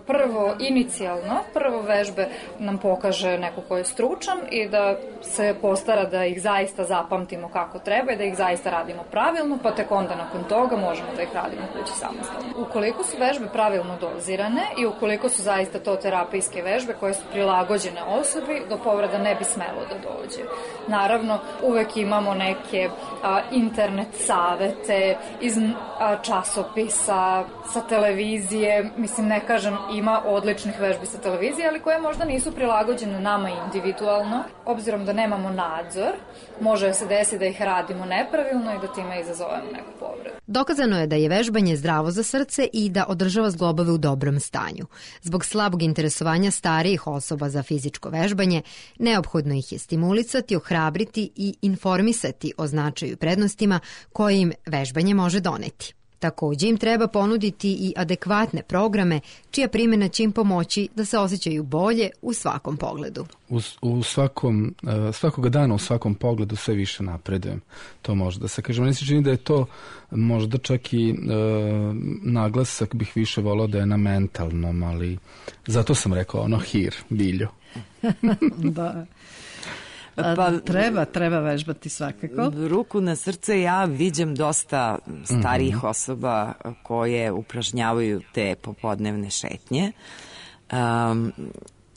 prvo vežbe nam pokaže neko ko je stručan i da se postara da ih zaista zapamtimo kako treba i da ih zaista radimo pravilno, pa tek onda nakon toga možemo da ih radimo kući samostalno. Ukoliko su vežbe pravilno dozirane i ukoliko su zaista to terapijske vežbe koje su prilagođene osobi, do povreda ne bi smelo da dođe. Naravno, uvek imamo neke internet savete iz časopisa, sa televizije, ne kažem ima odličnih vežbi sa televizije, ali koje možda nisu prilagođene nama individualno. Obzirom da nemamo nadzor, može se desiti da ih radimo nepravilno i da time izazovemo neku povredu. Dokazano je da je vežbanje zdravo za srce i da održava zglobove u dobrom stanju. Zbog slabog interesovanja starijih osoba za fizičko vežbanje, neophodno ih je stimulisati, ohrabriti i informisati o značaju i prednostima koje im vežbanje može doneti. Također im treba ponuditi i adekvatne programe čija primjena će im pomoći da se osjećaju bolje u svakom pogledu. Svakoga dana u svakom pogledu sve više napredujem. To može da se kaže. Meni se čini da je to možda čak i naglasak bih više volao da je na mentalnom, ali zato sam rekao Biljo. Da. Treba vežbati svakako. Ruku na srce, ja viđam dosta starijih osoba koje upražnjavaju te popodnevne šetnje.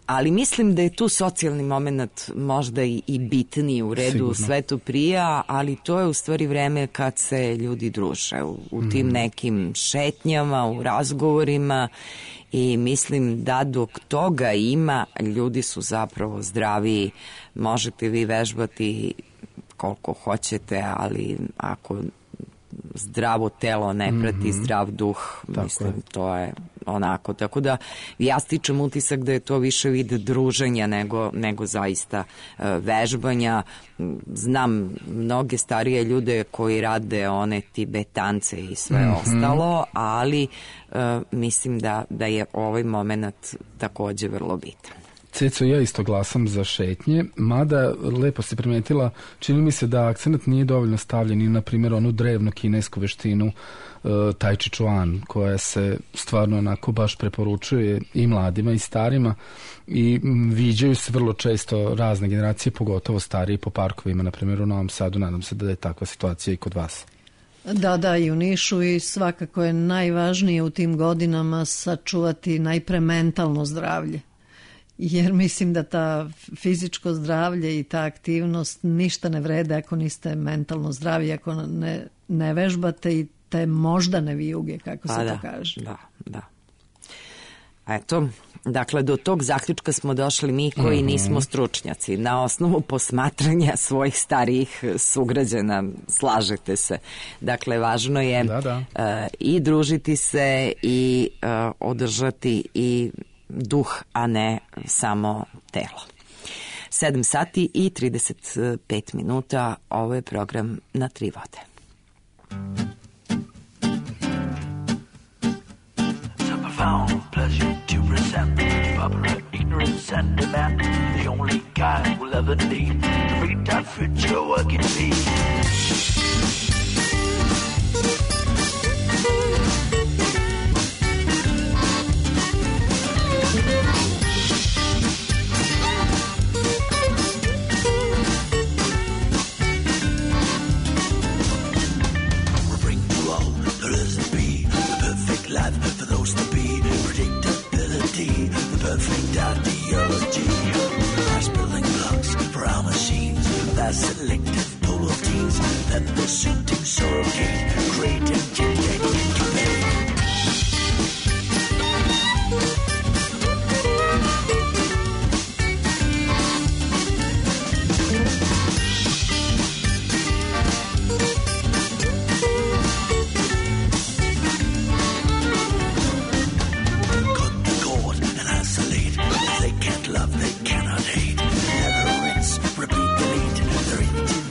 Ali mislim da je tu socijalni moment možda i bitniji u redu. Sigurno. Sve to prija, ali to je u stvari vreme kad se ljudi druže u tim nekim šetnjama, u razgovorima i mislim da dok toga ima, ljudi su zapravo zdraviji. Možete vi vežbati koliko hoćete, ali ako zdravo telo ne prati zdrav duh, mislim, to je onako. Tako da ja stičem utisak da je to više vid druženja nego zaista vežbanja. Znam mnoge starije ljude koji rade one tibetance i sve ostalo, ali mislim da je ovaj moment takođe vrlo bitan. Ceco, ja isto glasam za šetnje, mada lepo se primetila, čini mi se da akcenat nije dovoljno stavljen i na primjer onu drevnu kinesku veštinu Tai Chi Chuan, koja se stvarno onako baš preporučuje i mladima i starima i viđaju se vrlo često razne generacije, pogotovo stariji po parkovima, na primjer u Novom Sadu. Nadam se da je takva situacija i kod vas. Da, i u Nišu i svakako je najvažnije u tim godinama sačuvati najpre mentalno zdravlje. Jer mislim da ta fizičko zdravlje i ta aktivnost ništa ne vrede ako niste mentalno zdravi, ako ne vežbate i te moždane vijuge, kako se to kaže. Da. Eto, dakle, do tog zaključka smo došli mi koji nismo stručnjaci. Na osnovu posmatranja svojih starijih sugrađana, slažete se. Dakle, važno je i družiti se i održati i duh, a ne samo telo. 7 sati i 35 minuta, ovo je program Na tri vode. It's a profound pleasure to present popular ignorance and demand. The only guy we'll ever need to read that future working bee. For those to be predictability, the perfect ideology. As building blocks for our machines, that selective total teams, then the suiting surrogate, create and incubate. Love they cannot hate. Never rinse, repeat, delete. Their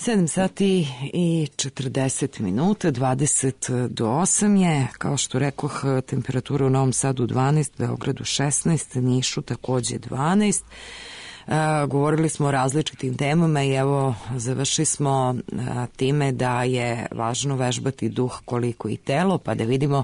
7 sati i 40 minuta, 20 do 8 je, kao što rekoh, temperatura u Novom Sadu 12, Beogradu 16, Nišu takođe 12. Govorili smo o različitim temama i evo završili smo time da je važno vežbati duh koliko i telo, pa da vidimo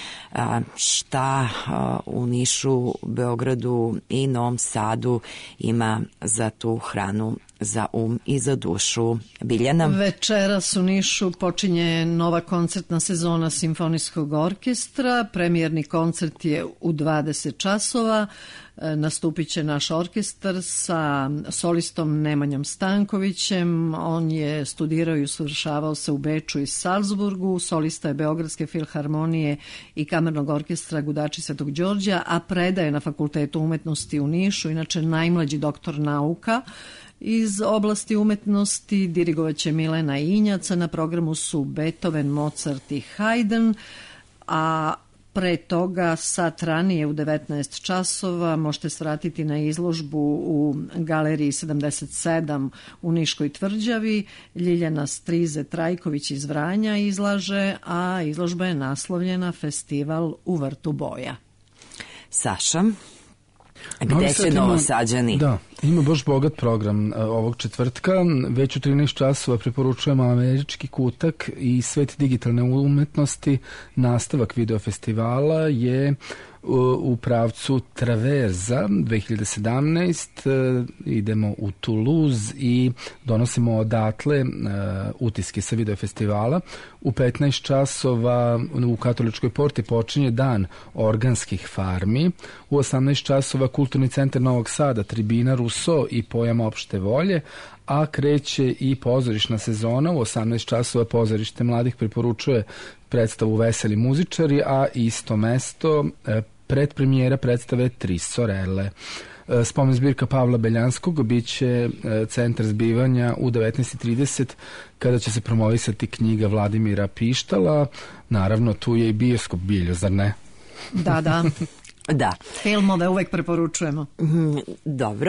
šta u Nišu, Beogradu i Novom Sadu ima za tu hranu za i za dušu. Biljana? Večeras u Nišu počinje nova koncertna sezona Simfonijskog orkestra. Premijerni koncert je u 20 časova. Nastupit će naš orkestar sa solistom Nemanjom Stankovićem. On je studirao i usavršavao se u Beču i Salzburgu. Solista je Beogradske filharmonije i kamernog orkestra Gudači Svetog Đorđa, a predaje na Fakultetu umetnosti u Nišu, inače najmlađi doktor nauka iz oblasti umetnosti. Dirigovaće Milena Injaca, na programu su Beethoven, Mozart i Haydn, a pre toga sat ranije u 19 časova možete svratiti na izložbu u Galeriji 77 u Niškoj tvrđavi. Ljiljana Strize Trajković iz Vranja izlaže, a izložba je naslovljena Festival u vrtu boja. Saša? Gde će Novosađani? Da, ima baš bogat program ovog četvrtka. Već u 13 časova preporučujemo Američki kutak i Svet digitalne umetnosti. Nastavak videofestivala je u pravcu Traverza 2017. Idemo u Toulouse i donosimo odatle utiske sa videofestivala. U 15 časova u Katoličkoj porti počinje dan organskih farmi. U 18 časova Kulturni centar Novog Sada, tribina Rousseau i pojam opšte volje, a kreće i pozorišna sezona. U 18 časova pozorište mladih preporučuje predstavu Veseli muzičari, a isto mesto predpremijera predstave Tri sorelle. Spomen zbirka Pavla Beljanskog biće centar zbivanja u 19:30 kada će se promovisati knjiga Vladimira Pištala. Naravno, tu je i bioskop Biljo, zar ne? Da, da. Da. Filmove uvek preporučujemo. Dobro.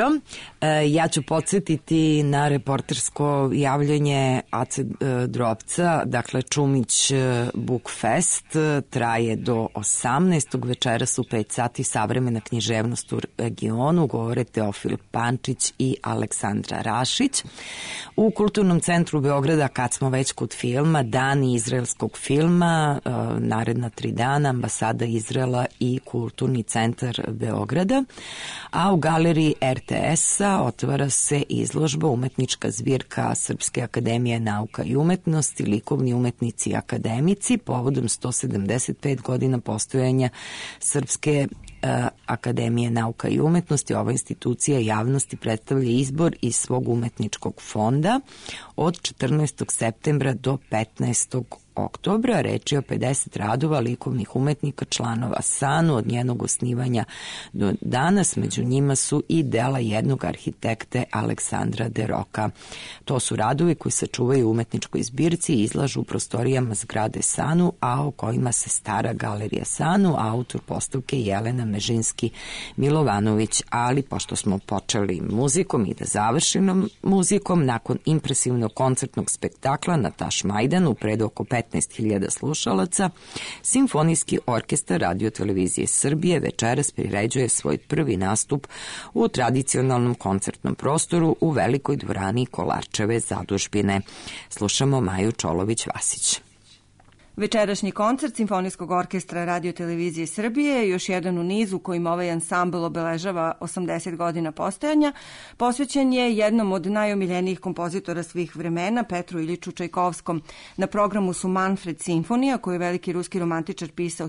Ja ću podsjetiti na reportersko javljanje AC Dropca, dakle Čumić Book Fest, traje do 18. večeras u 5 sati, savremena književnost u regionu, govore Teofil Pančić i Aleksandra Rašić. U Kulturnom centru Beograda, kad smo već kod filma, dani izraelskog filma, naredna 3 dana, ambasada Izraela i Kulturni centar Beograda, a u galeriji RTS-a otvara se izložba umetnička zbirka Srpske akademije nauka i umetnosti, likovni umetnici i akademici, povodom 175 godina postojanja Srpske Akademije nauka i umetnosti. Ova institucija javnosti predstavlja izbor iz svog umetničkog fonda od 14. septembra do 15. oktobra. Reč je o 50 radova likovnih umetnika, članova SANU od njenog osnivanja do danas. Među njima su i dela jednog arhitekte Aleksandra Deroka. To su radovi koji se čuvaju u umetničkoj zbirci i izlažu u prostorijama zgrade SANU, a o kojima se stara galerija SANU, autor postavke Jelena Mežinski Milovanović. Ali pošto smo počeli muzikom i da završimo muzikom, nakon impresivnog koncertnog spektakla na Tašmajdanu pred oko 15.000 slušalaca, Simfonijski orkestar Radio televizije Srbije večeras priređuje svoj prvi nastup u tradicionalnom koncertnom prostoru u velikoj dvorani Kolarčeve zadužbine. Slušamo Maju Čolović-Vasić. Večerašnji koncert Simfonijskog orkestra Radio televizije Srbije je još jedan u nizu kojim ovaj ansambl obeležava 80 godina postojanja. Posvećen je jednom od najomiljenijih kompozitora svih vremena, Petru Iliću Čajkovskom. Na programu su Manfred Simfonija, koju je veliki ruski romantičar pisao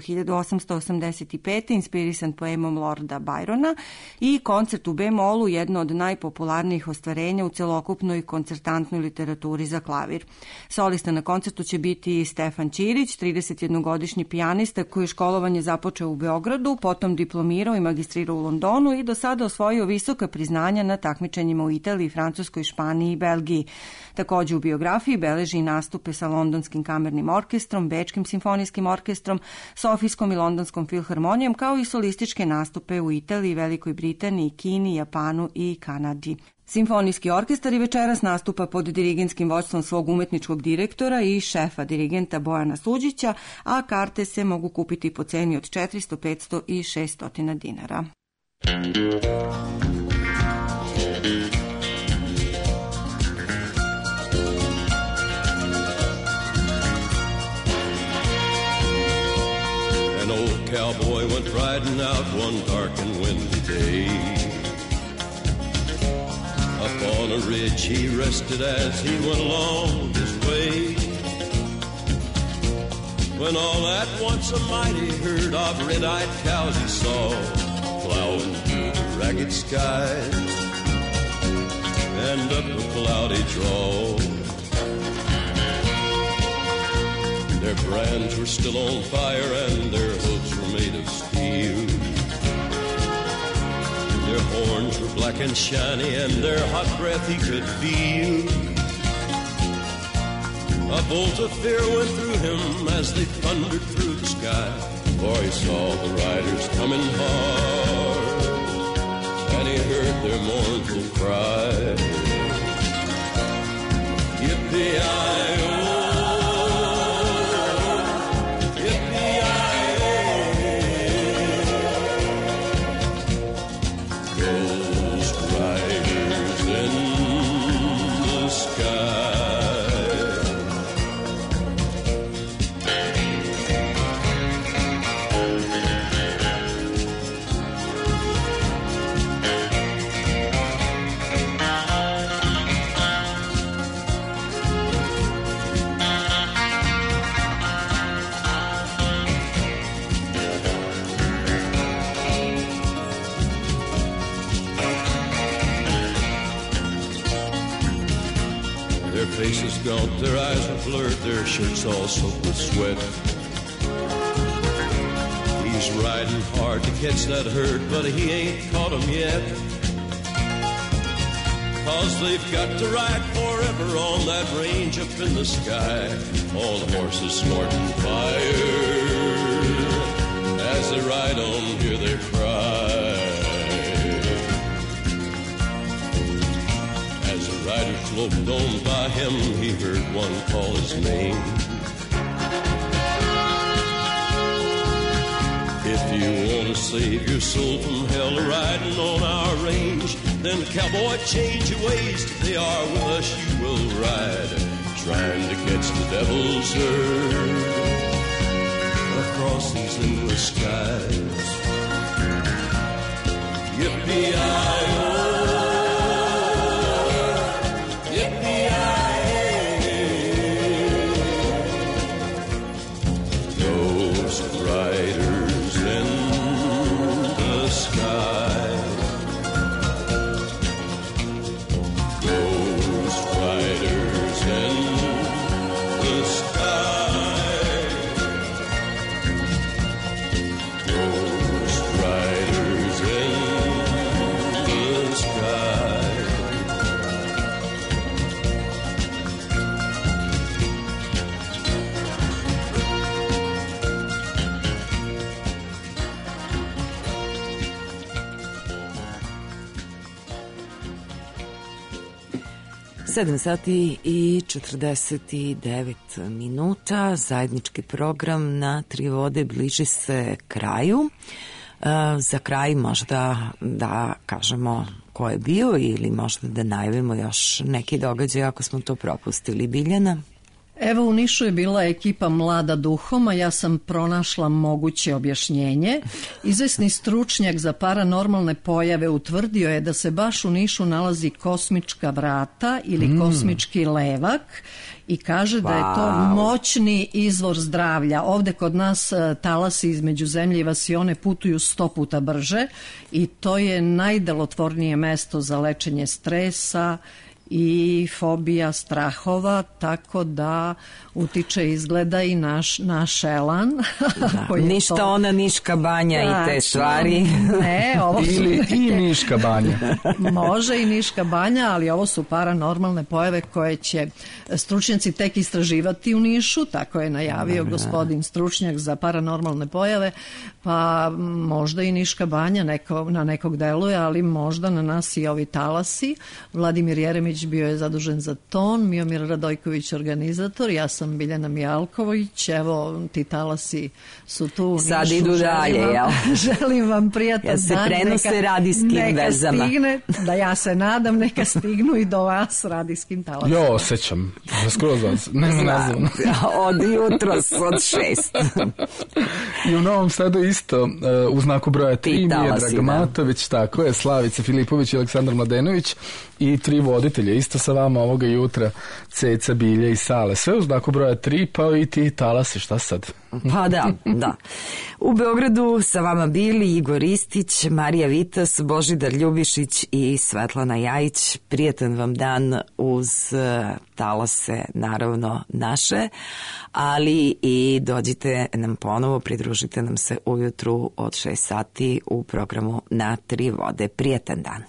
1885. inspirisan poemom Lorda Byrona, i koncert u B-molu, jedno od najpopularnijih ostvarenja u celokupnoj koncertantnoj literaturi za klavir. Solista na koncertu će biti Stefan Ćirić, 31-godišnji pijanista koji je školovanje započeo u Beogradu, potom diplomirao i magistrirao u Londonu i do sada osvojio visoka priznanja na takmičenjima u Italiji, Francuskoj, Španiji i Belgiji. Takođe u biografiji beleži nastupe sa Londonskim kamernim orkestrom, Bečkim simfonijskim orkestrom, Sofijskom i Londonskom filharmonijom, kao i solističke nastupe u Italiji, Velikoj Britaniji, Kini, Japanu i Kanadi. Simfonijski orkestar i večeras nastupa pod dirigentskim vođstvom svog umetničkog direktora i šefa dirigenta Bojana Suđića, a karte se mogu kupiti po ceni od 400, 500 i 600 dinara. An old cowboy went riding out one dark and windy day. Up on a ridge he rested as he went along his way, when all at once a mighty herd of red-eyed cows he saw plowing through the ragged skies and up a cloudy draw. Their brands were still on fire and their hooves were made of steel. Their horns were black and shiny and their hot breath he could feel. A bolt of fear went through him as they thundered through the sky, for he saw the riders coming hard and he heard their mournful cry. Yippee-yi-oh, faces gaunt, their eyes are blurred, their shirts all soaked with sweat. He's riding hard to catch that herd, but he ain't caught 'em yet. 'Cause they've got to ride forever on that range up in the sky. All the horses snorting fire. As they ride on, hear their cry. Riders loped on by him, he heard one call his name. If you want to save your soul from hell riding on our range, then cowboy, change your ways. Today are with us you will ride, trying to catch the devil's herd across these endless skies. Yippee-yi-oh, riders in the sky, those riders in the sky, those riders in the sky. Sedam sati i 49 minuta, zajednički program na Tri vode bliži se kraju. Za kraj možda da kažemo ko je bio ili možda da najavimo još neki događaj ako smo to propustili. Biljana? Evo, u Nišu je bila ekipa Mlada duhom, a ja sam pronašla moguće objašnjenje. Izvesni stručnjak za paranormalne pojave utvrdio je da se baš u Nišu nalazi kosmička vrata ili kosmički levak i kaže da je to moćni izvor zdravlja. Ovde kod nas talasi između zemlje i vasione putuju 100 puta brže i to je najdelotvornije mesto za lečenje stresa i fobija strahova, tako da utiče izgleda i naš elan. Ništa to... ona Niška banja i te stvari. Ne, ovo su ili i Niška banja. Može i Niška banja, ali ovo su paranormalne pojave koje će stručnjaci tek istraživati u Nišu, tako je najavio gospodin stručnjak za paranormalne pojave, pa možda i Niška banja na nekog deluje, ali možda na nas i ovi talasi. Vladimir Jeremić bio je zadužen za ton, Miomir Radojković organizator, ja sam Biljana Mijalković, evo ti talasi su tu u sad Nišu. Idu dalje, jel? Želim vam prijatan dan. Se prenose radijskim vezama. Neka stigne, da ja se nadam, neka stignu i do vas radijskim talasima. Jo, osjećam. Skroz vas. Nema nazivno. Od jutros, od 6. I u Novom Sadu isto, u znaku broja 3, Miodrag Matović, tako je, Slavica Filipović i Aleksandar Mladenović i 3 voditelje, isto sa vama ovoga jutra, Ceca, Bilja i Sale. Sve u znaku broja 3, pa i ti talasi, šta sad? Pa da. U Beogradu sa vama bili Igor Istić, Marija Vitas, Božidar Ljubišić i Svetlana Jajić. Prijatan vam dan uz talase, naravno, naše, ali i dođite nam ponovo, pridružite nam se ujutru od 6 sati u programu Na 3 vode. Prijatan dan.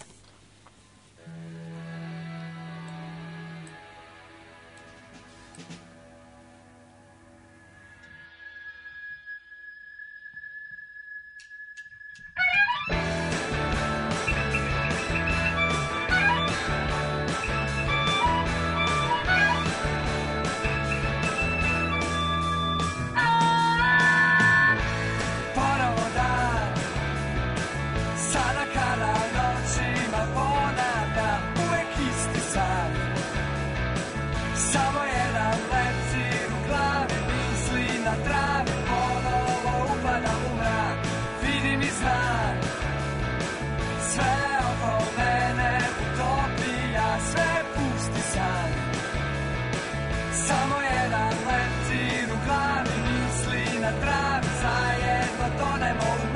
Samo jedan leptir u glavi misli na travi, zajedno tonemo u